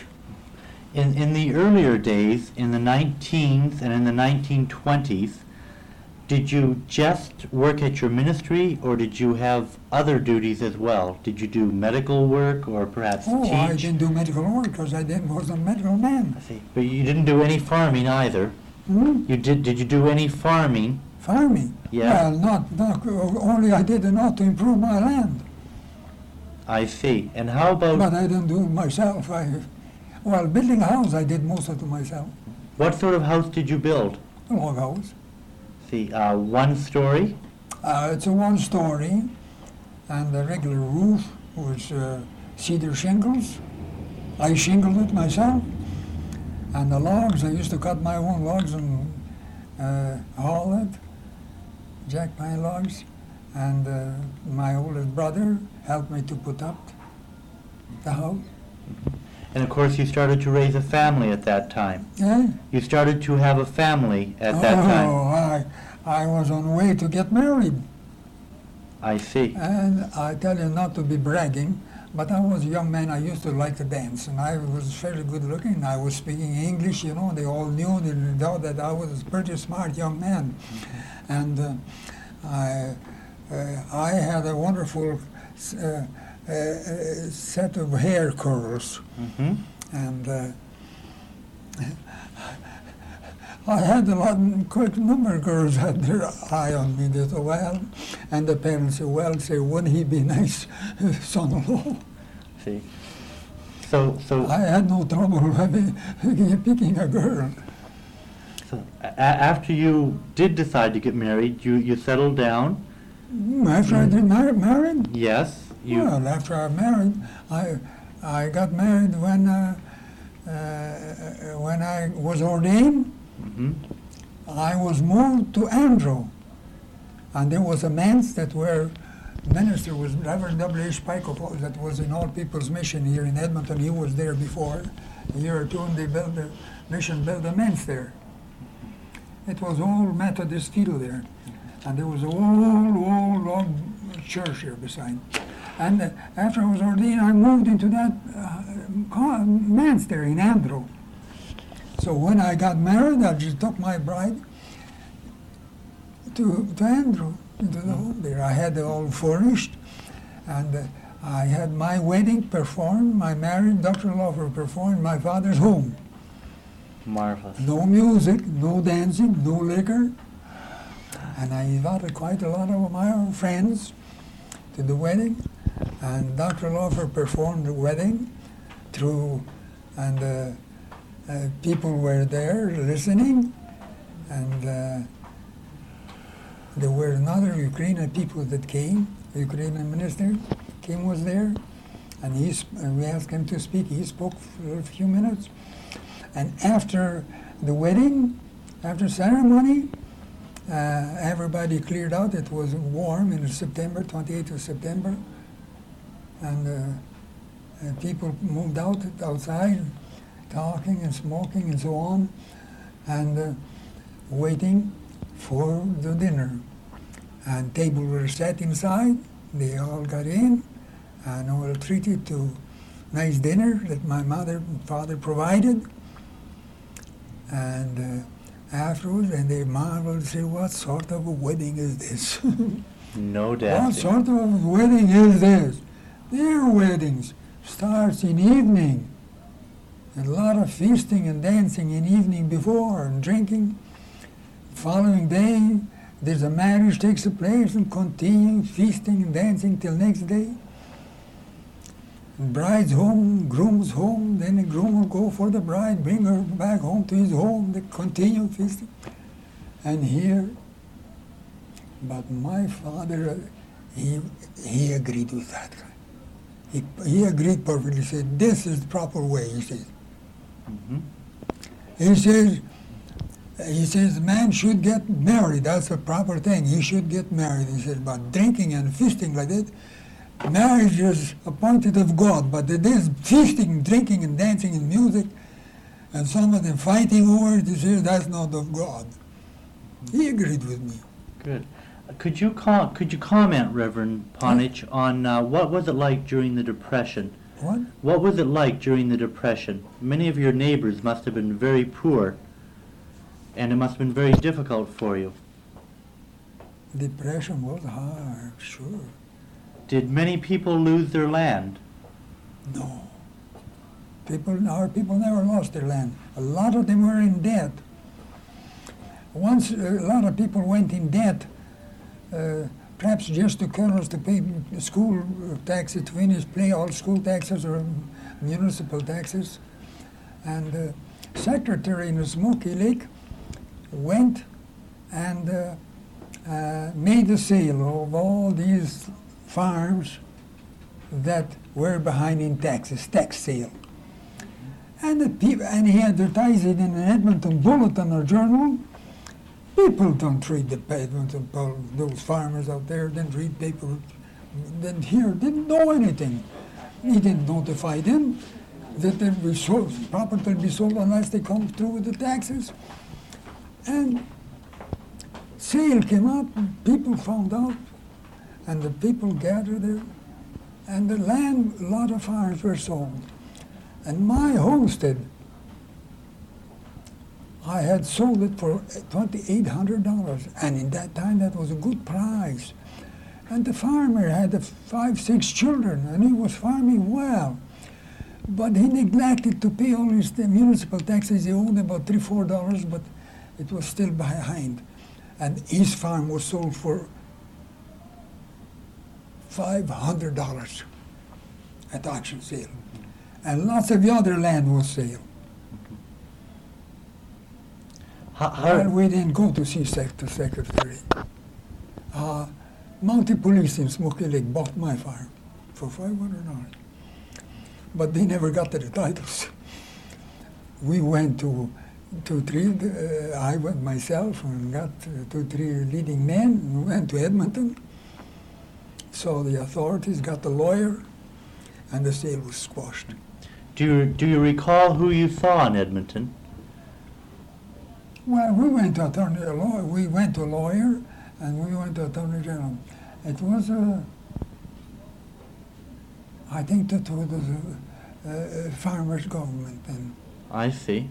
In the earlier days, in the 19th and in the 1920s, Did you just work at your ministry, or did you have other duties as well? Did you do medical work, or perhaps Oh, teach? I didn't do medical work because I wasn't a medical man. I see. But you didn't do any farming either. Hmm? Did you do any farming? Farming? Yeah. Well, not only I did enough to improve my land, I see. And how about but I didn't do it myself. Well, building a house, I did most of it myself. what sort of house did you build? A log house. See, one story. It's a one-story, and the regular roof was cedar shingles. I shingled it myself, and the logs, I used to cut my own logs and haul it, jack pine logs, and my oldest brother helped me to put up the house. And of course, you started to raise a family at that time. Yeah. You started to have a family at that time. Oh, I was on the way to get married. I see. And I tell you, not to be bragging, but I was a young man. I used to like to dance, and I was fairly good looking. I was speaking English, you know. They all knew that I was a pretty smart young man. And I had a wonderful set of hair curls. Mm-hmm. And I had a lot, quite a number of girls had their eye on me as well, and the parents said, well, say, wouldn't he be nice son-in-law? See. So I had no trouble picking a girl. after you did decide to get married, you settled down. After I did married? Yes. Well, after I married, I got married when I was ordained. Mm-hmm. I was moved to Andrew, and there was a manse that where minister was Reverend W.H. Pike, that was in All People's Mission here in Edmonton. He was there before a year or two, and they built the mission, built a manse there. It was old Methodist field there, and there was an old log church here beside. And after I was ordained, I moved into that manse there in Andrew. So when I got married, I just took my bride to Andrew, into the home there. I had it all furnished, and I had my wedding performed, my marriage, Dr. Laufer performed in my father's home. Marvelous. No music, no dancing, no liquor. And I invited quite a lot of my friends to the wedding, and Dr. Laufer performed the wedding and people were there listening, and there were another Ukrainian people that came. The Ukrainian minister was there, and we asked him to speak. He spoke for a few minutes, and after the wedding, after ceremony, everybody cleared out. It was warm in September, 28th of September, and people moved outside, talking and smoking and so on, and waiting for the dinner. And tables were set inside. They all got in, and all were treated to nice dinner that my mother and father provided. And afterwards, and they marveled and said, what sort of a wedding is this? No dancing. What sort of wedding is this? Their weddings starts in evening. A lot of feasting and dancing in evening before and drinking. Following day, there's a marriage takes place and continue feasting and dancing till next day. And bride's home, groom's home, then the groom will go for the bride, bring her back home to his home, they continue feasting. And here, but my father, he agreed with that guy. He agreed perfectly. He said, this is the proper way, he said. Mm-hmm. He says, man should get married. That's the proper thing. He should get married. He says, but drinking and feasting like that, marriage is appointed of God. But it is feasting, drinking, and dancing and music, and some of them fighting over it. He says, that's not of God. He agreed with me. Good. Could you comment, Reverend Ponich, on what was it like during the Depression? What? What was it like during the Depression? Many of your neighbors must have been very poor, and it must have been very difficult for you. Depression was hard, sure. Did many people lose their land? No. Our people never lost their land. A lot of them were in debt. Once a lot of people went in debt, perhaps just to us to pay school taxes, to finish, pay all school taxes or municipal taxes. And the secretary in the Smoky Lake went and made a sale of all these farms that were behind in taxes, tax sale. And he advertised it in an Edmonton Bulletin or Journal. People don't read the Edmonton, those farmers out there didn't read paper, didn't know anything. He didn't notify them that they'd be sold, property will be sold unless they come through with the taxes. And sale came up, and people found out, and the people gathered there, and the land, a lot of farms were sold. And my homestead, I had sold it for $2,800, and in that time that was a good price. And the farmer had 5, 6 children, and he was farming well. But he neglected to pay all his municipal taxes. He owed about $3, $4, but it was still behind. And his farm was sold for $500 at auction sale. And lots of the other land was sale. Well, we didn't go to see the secretary. Mounted Police in Smoky Lake bought my farm for $500. But they never got to the titles. We went to 2-3, I went myself and got 2-3 leading men and went to Edmonton. So the authorities got the lawyer and the sale was squashed. Do you recall who you saw in Edmonton? Well, we went to we went to a lawyer and we went to Attorney General. It was I think that was a farmers' government then. I see.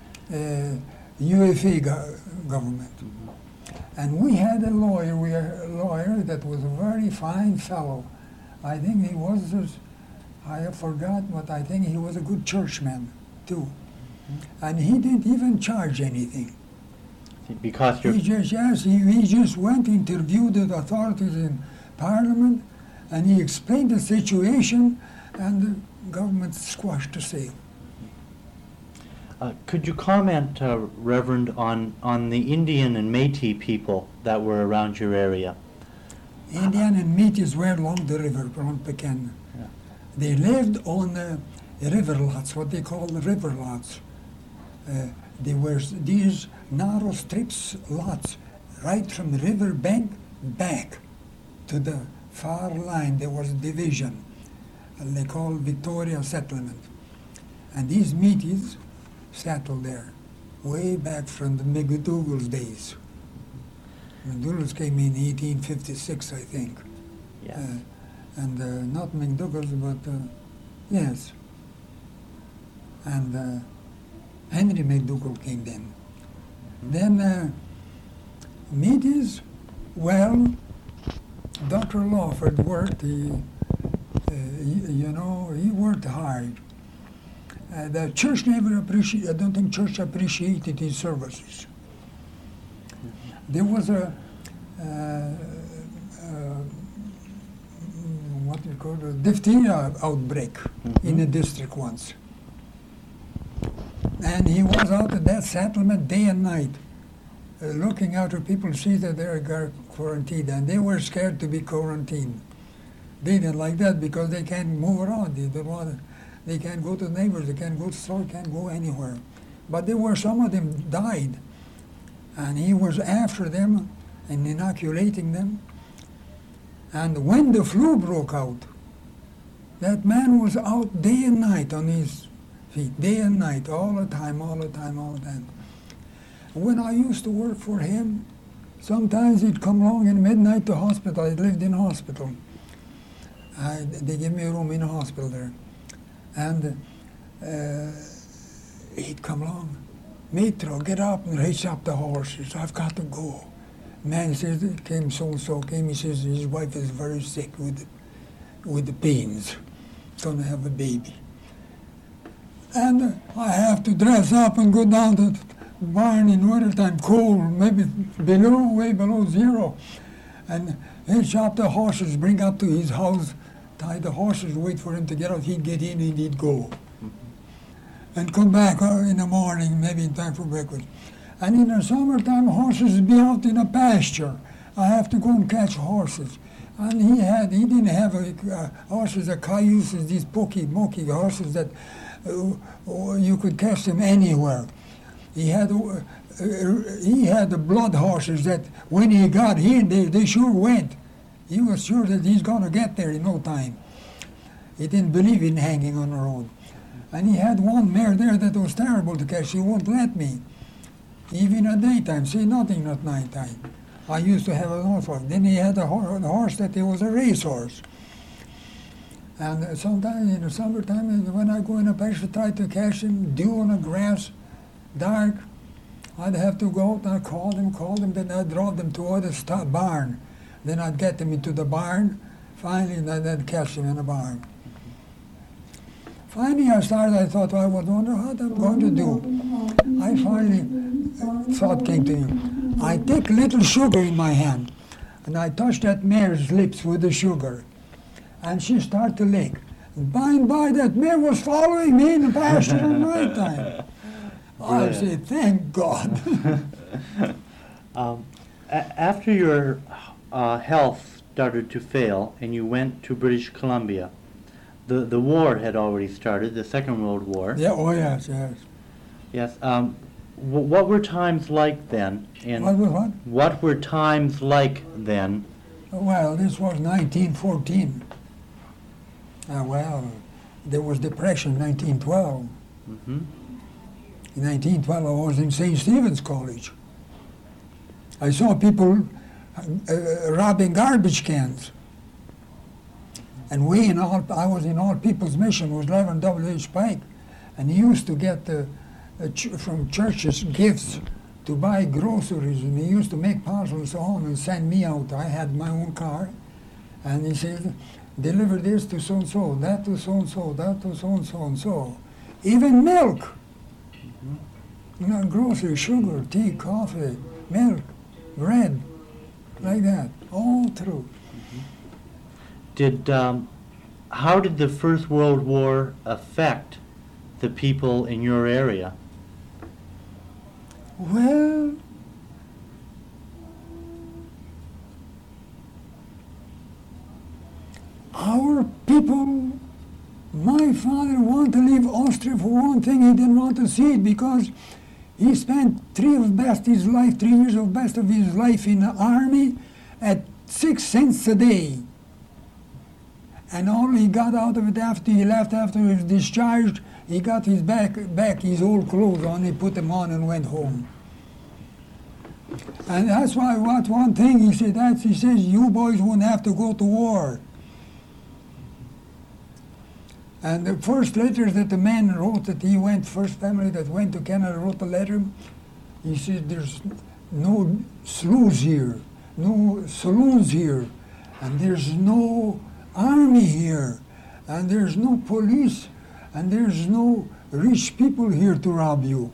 UFA government. And we had a lawyer that was a very fine fellow. I think he was, I forgot, but I think he was a good churchman too. And he didn't even charge anything. Because you're... He just went, interviewed the authorities in Parliament, and he explained the situation, and the government squashed the sale. Could you comment, Reverend, on the Indian and Métis people that were around your area? Indian and Métis were along the river, around Pecan. Yeah. They lived on the river lots, what they call the river lots. They were these narrow strips lots, right from the river bank back to the far line. There was a division, and they called Victoria Settlement. And these Métis settled there, way back from the McDougall's days. McDougall's came in 1856, I think. Yes. And not McDougall's, but yes. And Henry McDougall came then. Then Métis, well, Dr. Lawford worked, he worked hard. The church never appreciated, I don't think church appreciated his services. There was a, what we call a diphtheria outbreak in the district once. And he was out at that settlement day and night, looking after people see that they're quarantined, and they were scared to be quarantined. They didn't like that because they can't move around. They can't go to the neighbors, they can't go to the store, can't go anywhere. But there were some of them died, and he was after them and inoculating them. And when the flu broke out, that man was out day and night on his feet, day and night, all the time. When I used to work for him, sometimes he'd come along in midnight to hospital. I lived in hospital. They gave me a room in a hospital there. And he'd come along, Metro, get up and race up the horses. I've got to go. Man says it came so-and-so came. He says his wife is very sick with the pains. Going to have a baby. And I have to dress up and go down to the barn in wintertime, cold, maybe way below zero. And hitch up the horses, bring up to his house, tie the horses, wait for him to get out. He'd get in and he'd go. And come back in the morning, maybe in time for breakfast. And in the summertime, horses would be out in a pasture. I have to go and catch horses. And he didn't have horses, cayuses, these pokey horses that you could catch them anywhere. He had the blood horses that when he got here, they sure went. He was sure that he's going to get there in no time. He didn't believe in hanging on the road. And he had one mare there that was terrible to catch. She won't let me. Even at daytime, say nothing at nighttime. I used to have an horse. Then he had a horse that was a racehorse. And sometimes in the summertime, when I go in a pasture, try to catch him, dew on the grass, dark, I'd have to go out and I'd call them, then I'd drive them toward the barn. Then I'd get them into the barn, finally, and I'd catch them in the barn. Finally, I thought, I would wonder what I'm going to do. I finally, thought came to me. I take little sugar in my hand, and I touch that mare's lips with the sugar, and she started to lick. And by and by, that mare was following me in the pasture at night time. I said, thank God. After your health started to fail and you went to British Columbia, the war had already started, the Second World War. Yeah, oh yes, yes. Yes. What were times like then? And What? what were times like then? Well, this was 1914. Well, there was Depression in 1912. Mm-hmm. In 1912, I was in St. Stephen's College. I saw people robbing garbage cans. And I was in All People's Mission, was Reverend W.H. Pike, and he used to get from churches gifts to buy groceries, and he used to make parcels and so on and send me out. I had my own car, and he said, deliver this to so-and-so, that to so-and-so, that to so-and-so and so. Even milk. Groceries, sugar, tea, coffee, milk, bread, like that, all through. How did the First World War affect the people in your area? Well, our people, my father wanted to leave Austria for one thing. He didn't want to see it because he spent 3 years of best of his life in the army at 6 cents a day. And all he got out of it after he left, after he was discharged, he got his back his old clothes on, he put them on and went home. And that's why one thing he says, you boys won't have to go to war. And the first letters that the man wrote that he went, first family that went to Canada wrote a letter, he said there's no sloughs here, no saloons here, and there's no army here, and there's no police, and there's no rich people here to rob you.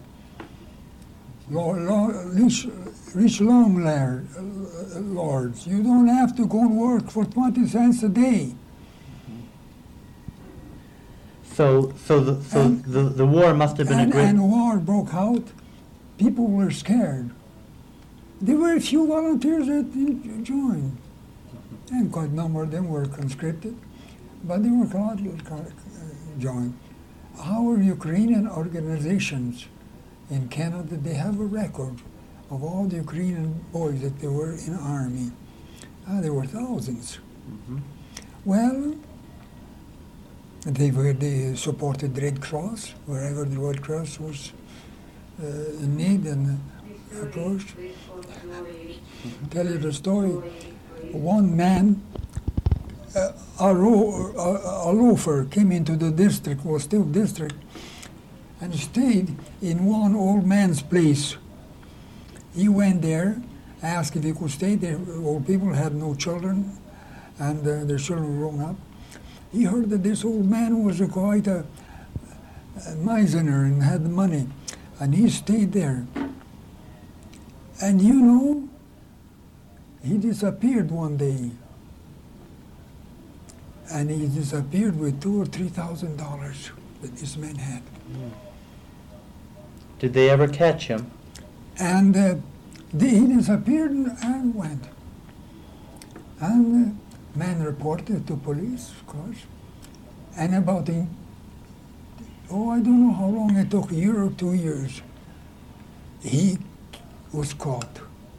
Rich lords. You don't have to go and work for 20 cents a day. So the war must have been a great... And war broke out. People were scared. There were a few volunteers that joined. And quite a number of them were conscripted, but there were a lot joined. Our Ukrainian organizations in Canada, they have a record of all the Ukrainian boys that they were in the army. There were thousands. Mm-hmm. Well, they supported the Red Cross, wherever the Red Cross was in need and approached. Tell you the story. One man, a loafer, came into the district, was still district, and stayed in one old man's place. He went there, asked if he could stay there. Old people had no children, and their children were grown up. He heard that this old man was quite a miserner and had money, and he stayed there. And you know, he disappeared one day, and he disappeared with $2,000 or $3,000 that this man had. Did they ever catch him? And he disappeared and went. And the man reported to police, of course. And about I don't know how long it took, a year or 2 years, he was caught.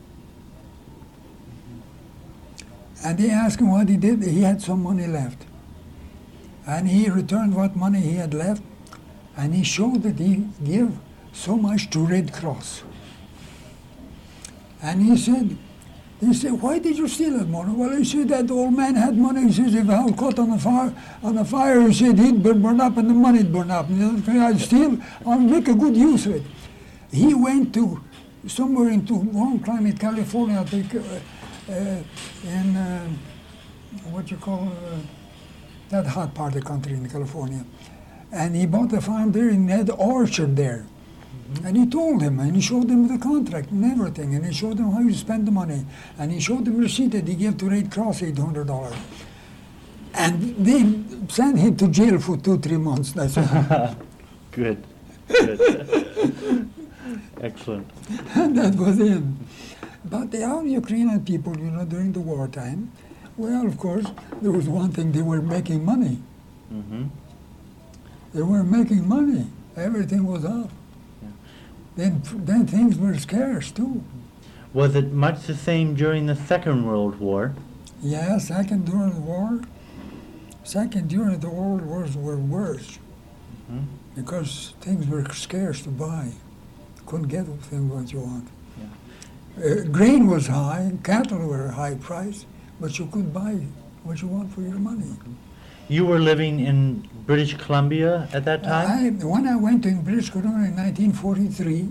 And they asked him what he did. He had some money left. And he returned what money he had left, and he showed that he gave so much to Red Cross. And he said, why did you steal that money? Well, he said that old man had money. He says, if I was caught on a fire, he said he'd burn up and the money'd burn up. And if I steal, I'll make a good use of it. He went to somewhere into warm climate, California, I think, in what you call that hot part of the country in California. And he bought a farm there and had an orchard there. And he told him, and he showed him the contract and everything, and he showed him how you spend the money, and he showed him receipt that he gave to Red Cross $800. And they sent him to jail for 2-3 months. That's all. Good. Good. Excellent. And that was it. But the other Ukrainian people, during the wartime, well, of course, there was one thing, they were making money. Mm-hmm. They were making money. Everything was up. Then things were scarce too. Was it much the same during the Second World War? Yeah, Second during the war wars were worse because things were scarce to buy. Couldn't get things what you want. Yeah. Grain was high, cattle were high price, but you could buy what you want for your money. You were living in British Columbia at that time? When I went to British Columbia in 1943,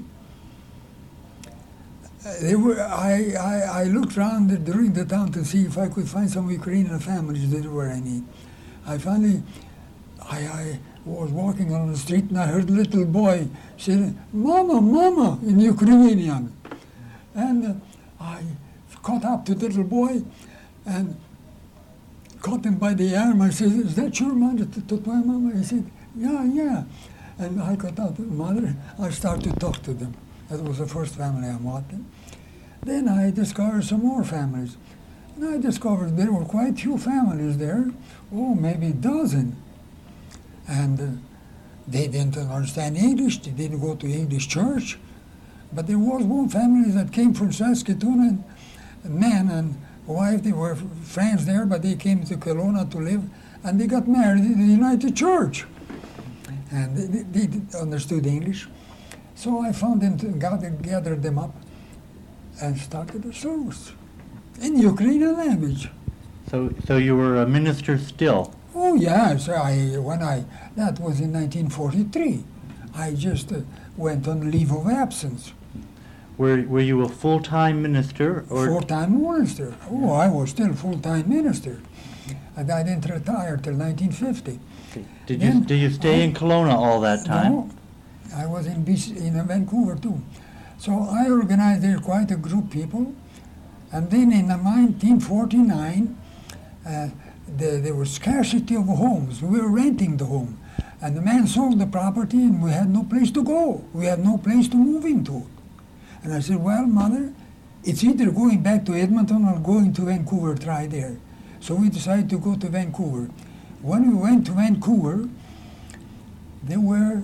I looked around during the town to see if I could find some Ukrainian families that were any. I was walking on the street and I heard a little boy saying, "Mama, Mama," in Ukrainian. And I caught up to the little boy and caught him by the arm. I said, "Is that your mother?" To my mama. He said, yeah. And I got out to the mother. I started to talk to them. That was the first family I met. Then I discovered some more families. And I discovered there were quite few families there. Maybe a dozen. And they didn't understand English. They didn't go to English church. But there was one family that came from Saskatoon, a man and wife. They were friends there, but they came to Kelowna to live, and they got married in the United Church. And they understood English. So I found them, gathered them up, and started a service in Ukrainian language. So you were a minister still? Oh yes, that was in 1943. I just went on leave of absence. Were you a full-time minister? Or Full-time minister. I was still full-time minister. And I didn't retire till 1950. Did you stay in Kelowna all that time? No, I was in Vancouver too. So I organized there quite a group of people. And then in 1949, there was scarcity of homes. We were renting the home. And the man sold the property and we had no place to go. We had no place to move into. And I said, well, Mother, it's either going back to Edmonton or going to Vancouver, try there. So we decided to go to Vancouver. When we went to Vancouver, there were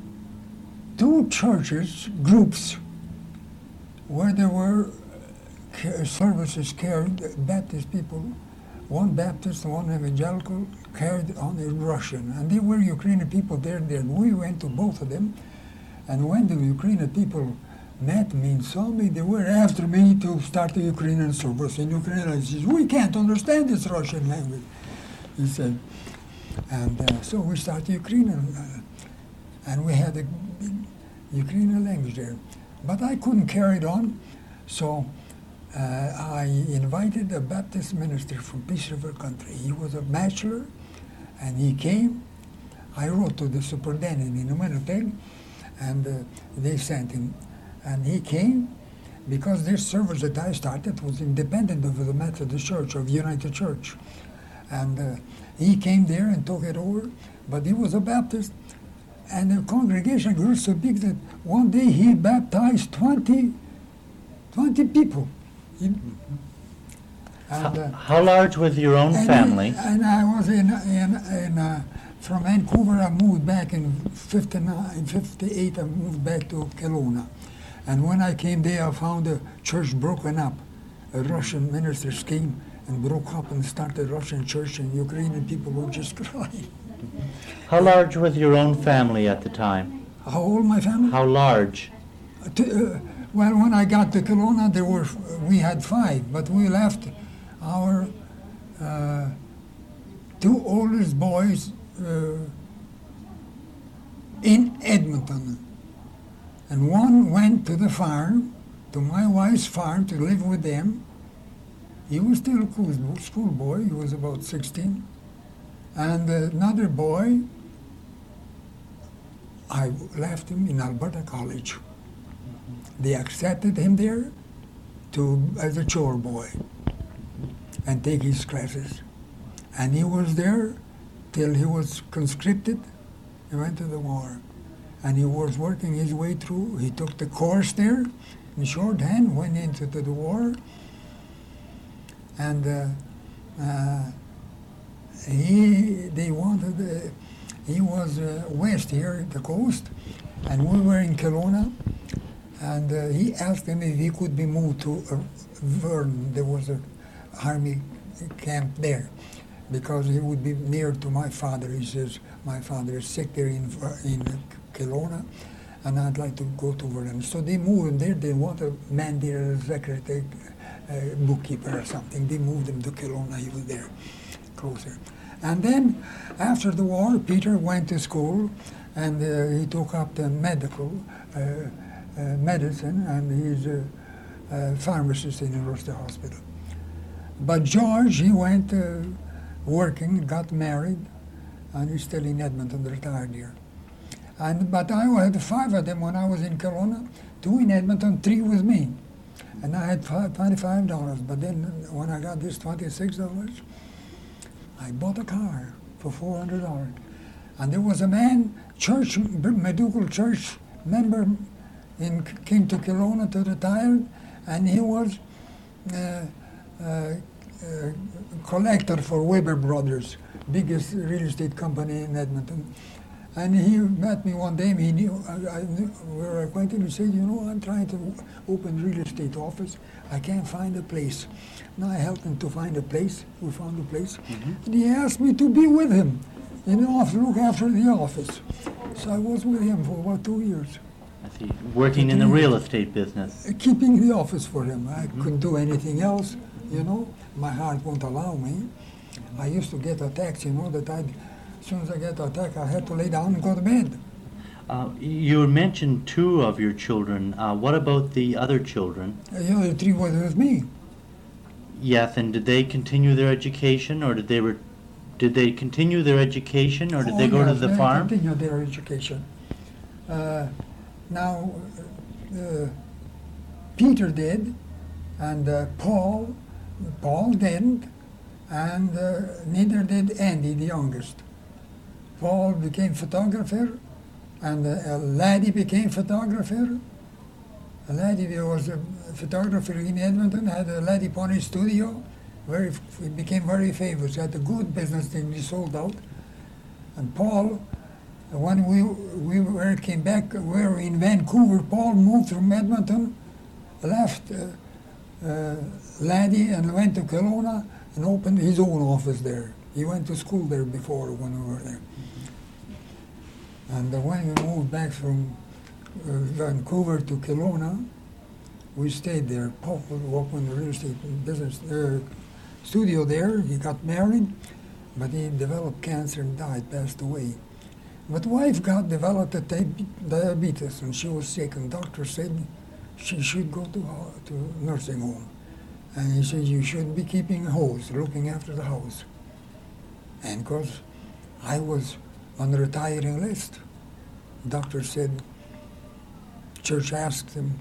2 churches, groups, where there were services carried, Baptist people, one Baptist, one evangelical, carried on in Russian. And there were Ukrainian people there. We went to both of them. And when the Ukrainian people met me and saw me, they were after me to start the Ukrainian service. In Ukrainian, I said, we can't understand this Russian language, he said. And so we started Ukrainian, and we had a Ukrainian language there. But I couldn't carry it on, so I invited a Baptist minister from Peace River Country. He was a bachelor, and he came. I wrote to the superintendent in Winnipeg, and they sent him. And he came because this service that I started was independent of the Methodist Church, of United Church. And he came there and took it over, but he was a Baptist. And the congregation grew so big that one day he baptized 20 people. And, How large was your own family? And I was from Vancouver. I moved back in 58. I moved back to Kelowna. And when I came there, I found the church broken up. A Russian ministers came and broke up and started a Russian church, and Ukrainian people were just crying. How large was your own family at the time? How old my family? How large? Well, when I got to Kelowna, we had 5, but we left our 2 oldest boys in Edmonton. And one went to the farm, to my wife's farm, to live with them. He was still a schoolboy, he was about 16. And another boy, I left him in Alberta College. They accepted him there as a chore boy and take his classes. And he was there till he was conscripted. He went to the war. And he was working his way through. He took the course there in shorthand, went into the war. And he was west here, the coast, and we were in Kelowna. And he asked him if he could be moved to Vernon. There was an army camp there, because he would be near to my father. He says, my father is sick there in Kelowna, and I'd like to go to Vernon. So they moved him there. They want a man there as a secretary, bookkeeper or something. They moved him to Kelowna. He was there, closer. And then, after the war, Peter went to school, and he took up the medical medicine, and he's a pharmacist in University Hospital. But George, he went working, got married, and he's still in Edmonton, retired here. But I had 5 of them when I was in Kelowna, 2 in Edmonton, 3 with me. And I had $25, but then when I got this $26, I bought a car for $400. And there was a man, medical church member, came to Kelowna to retire, and he was collector for Weber Brothers, biggest real estate company in Edmonton. And he met me one day. He knew, we were acquainted. He said, I'm trying to open real estate office. I can't find a place. And I helped him to find a place. We found a place. Mm-hmm. And he asked me to be with him in the office, look after the office. So I was with him for about 2 years. I see. Working in the real estate business. Keeping the office for him. I couldn't do anything else, My heart won't allow me. I used to get attacks, that as soon as I get attacked, I had to lay down and go to bed. You mentioned 2 of your children. What about the other children? The other 3 were with me. Yes, and did they continue their education, or did they continue their education, or did they go to the farm? They continued their education. Now, Peter did, and Paul didn't, and neither did Andy, the youngest. Paul became photographer, and Laddie became photographer. Laddie was a photographer in Edmonton, had a Laddie Pony studio. He became very famous. He had a good business thing, he sold out. And Paul, when we came back, we were in Vancouver. Paul moved from Edmonton, left Laddie, and went to Kelowna and opened his own office there. He went to school there before when we were there. And when we moved back from Vancouver to Kelowna, we stayed there. Paul opened the real estate business studio there. He got married, but he developed cancer and died, passed away. But wife developed a diabetes, and she was sick, and doctor said she should go to nursing home. And he said, you shouldn't be keeping a house, looking after the house. And of course, I was on the retiring list. Doctor said, church asked him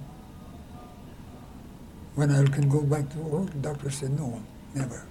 when I can go back to work. Doctor said, no, never.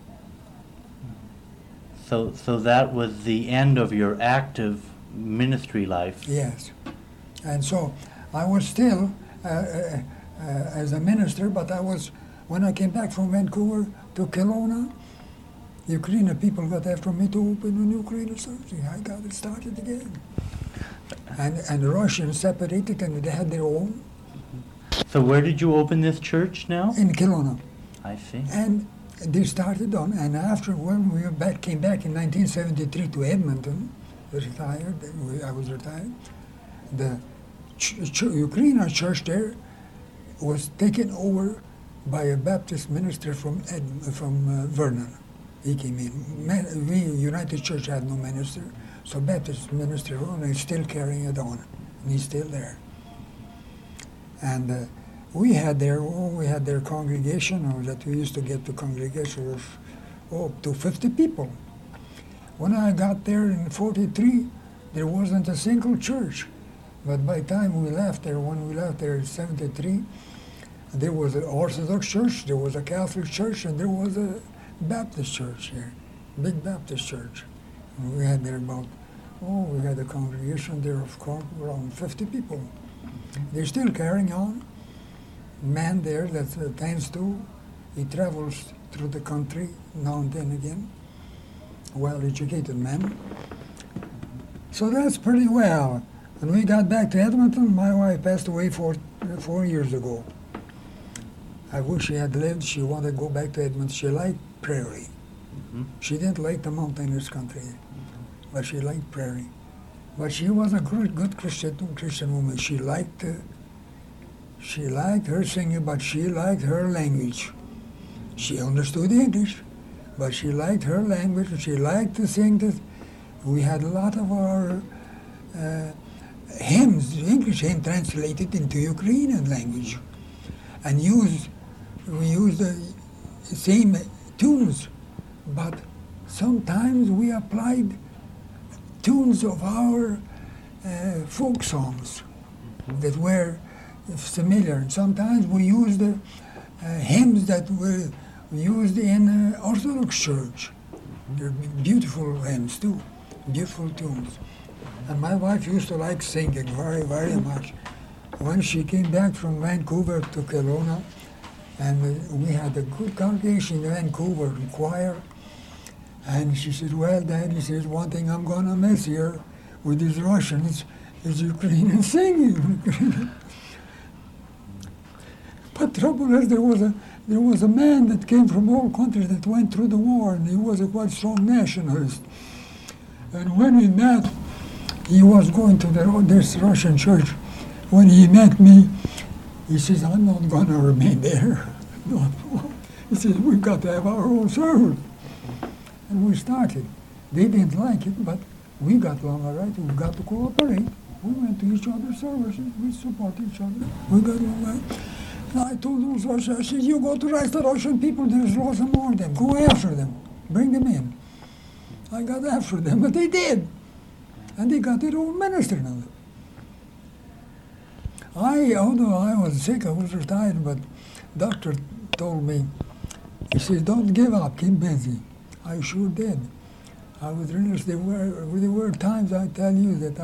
So that was the end of your active ministry life. Yes. And so I was still as a minister, but I was, when I came back from Vancouver to Kelowna, Ukrainian people got after me to open a new Ukrainian church. I got it started again. And the Russians separated and they had their own. So where did you open this church now? In Kelowna. I see. And they started on, and after when we came back in 1973 to Edmonton, I was retired, the Ukrainian church there was taken over by a Baptist minister from Vernon. He came in. We, United Church, had no minister, so Baptist minister Vernon is still carrying it on, and he's still there. And we had their congregation, that we used to get the congregation of up to 50 people. When I got there in 43, there wasn't a single church. But by the time we left there, when we left there in 73, there was an Orthodox church, there was a Catholic church, and there was a Baptist church here, big Baptist church. And we had there we had a congregation there of around 50 people. They're still carrying on. Man there that tends to, he travels through the country now and then again, well-educated man. So that's pretty well. When we got back to Edmonton, my wife passed away 4 years ago. I wish she had lived. She wanted to go back to Edmonton. She liked prairie. Mm-hmm. She didn't like the mountainous country, but she liked prairie. But she was a good Christian woman. She liked her singing, but she liked her language. She understood English, but she liked her language. She liked to sing. We had a lot of our hymns, English hymns, translated into Ukrainian language, and we used the same tunes, but sometimes we applied tunes of our folk songs that were familiar. And sometimes we used hymns that were used in Orthodox Church. They're beautiful hymns too, beautiful tunes. And my wife used to like singing very, very much. When she came back from Vancouver to Kelowna, and we had a good congregation in Vancouver, choir, and she said, well, Daddy says, one thing I'm going to miss here with these Russians is Ukrainian singing. But trouble is, there was a man that came from all countries that went through the war, and he was a quite strong nationalist. And when we met, he was going to this Russian church. When he met me, he says, I'm not going to remain there. He says, we've got to have our own service. And we started. They didn't like it, but we got along all right. We've got to cooperate. We went to each other's services. We support each other. We got along right. And I told those Russians, I said, you go to the Russian people, there's lots of more of them. Go after them. Bring them in. I got after them, but they did. And they got their own minister now. Although I was sick, I was retired, but doctor told me, he says, don't give up, keep busy. I sure did. I was really, there were times, I tell you, that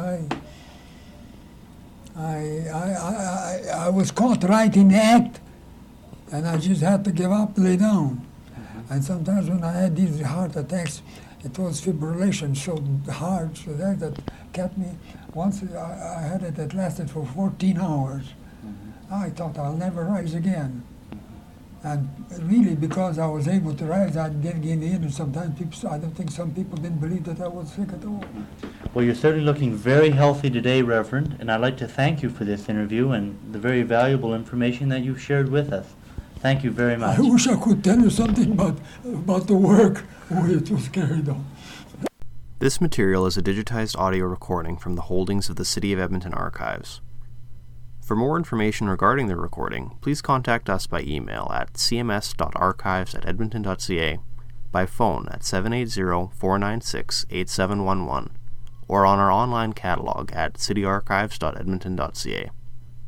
I was caught right in the act, and I just had to give up, lay down. Mm-hmm. And sometimes when I had these heart attacks, it was fibrillation so hard, so that kept me. Once I had it that lasted for 14 hours. Mm-hmm. I thought I'll never rise again. And really, because I was able to rise, I didn't get in, and sometimes I don't think some people didn't believe that I was sick at all. Well, you're certainly looking very healthy today, Reverend, and I'd like to thank you for this interview and the very valuable information that you've shared with us. Thank you very much. I wish I could tell you something about the work, where it was carried on. This material is a digitized audio recording from the holdings of the City of Edmonton Archives. For For more information regarding the recording, please contact us by email at cms.archives@edmonton.ca, by phone at 780-496-8711, or on our online catalog at cityarchives.edmonton.ca.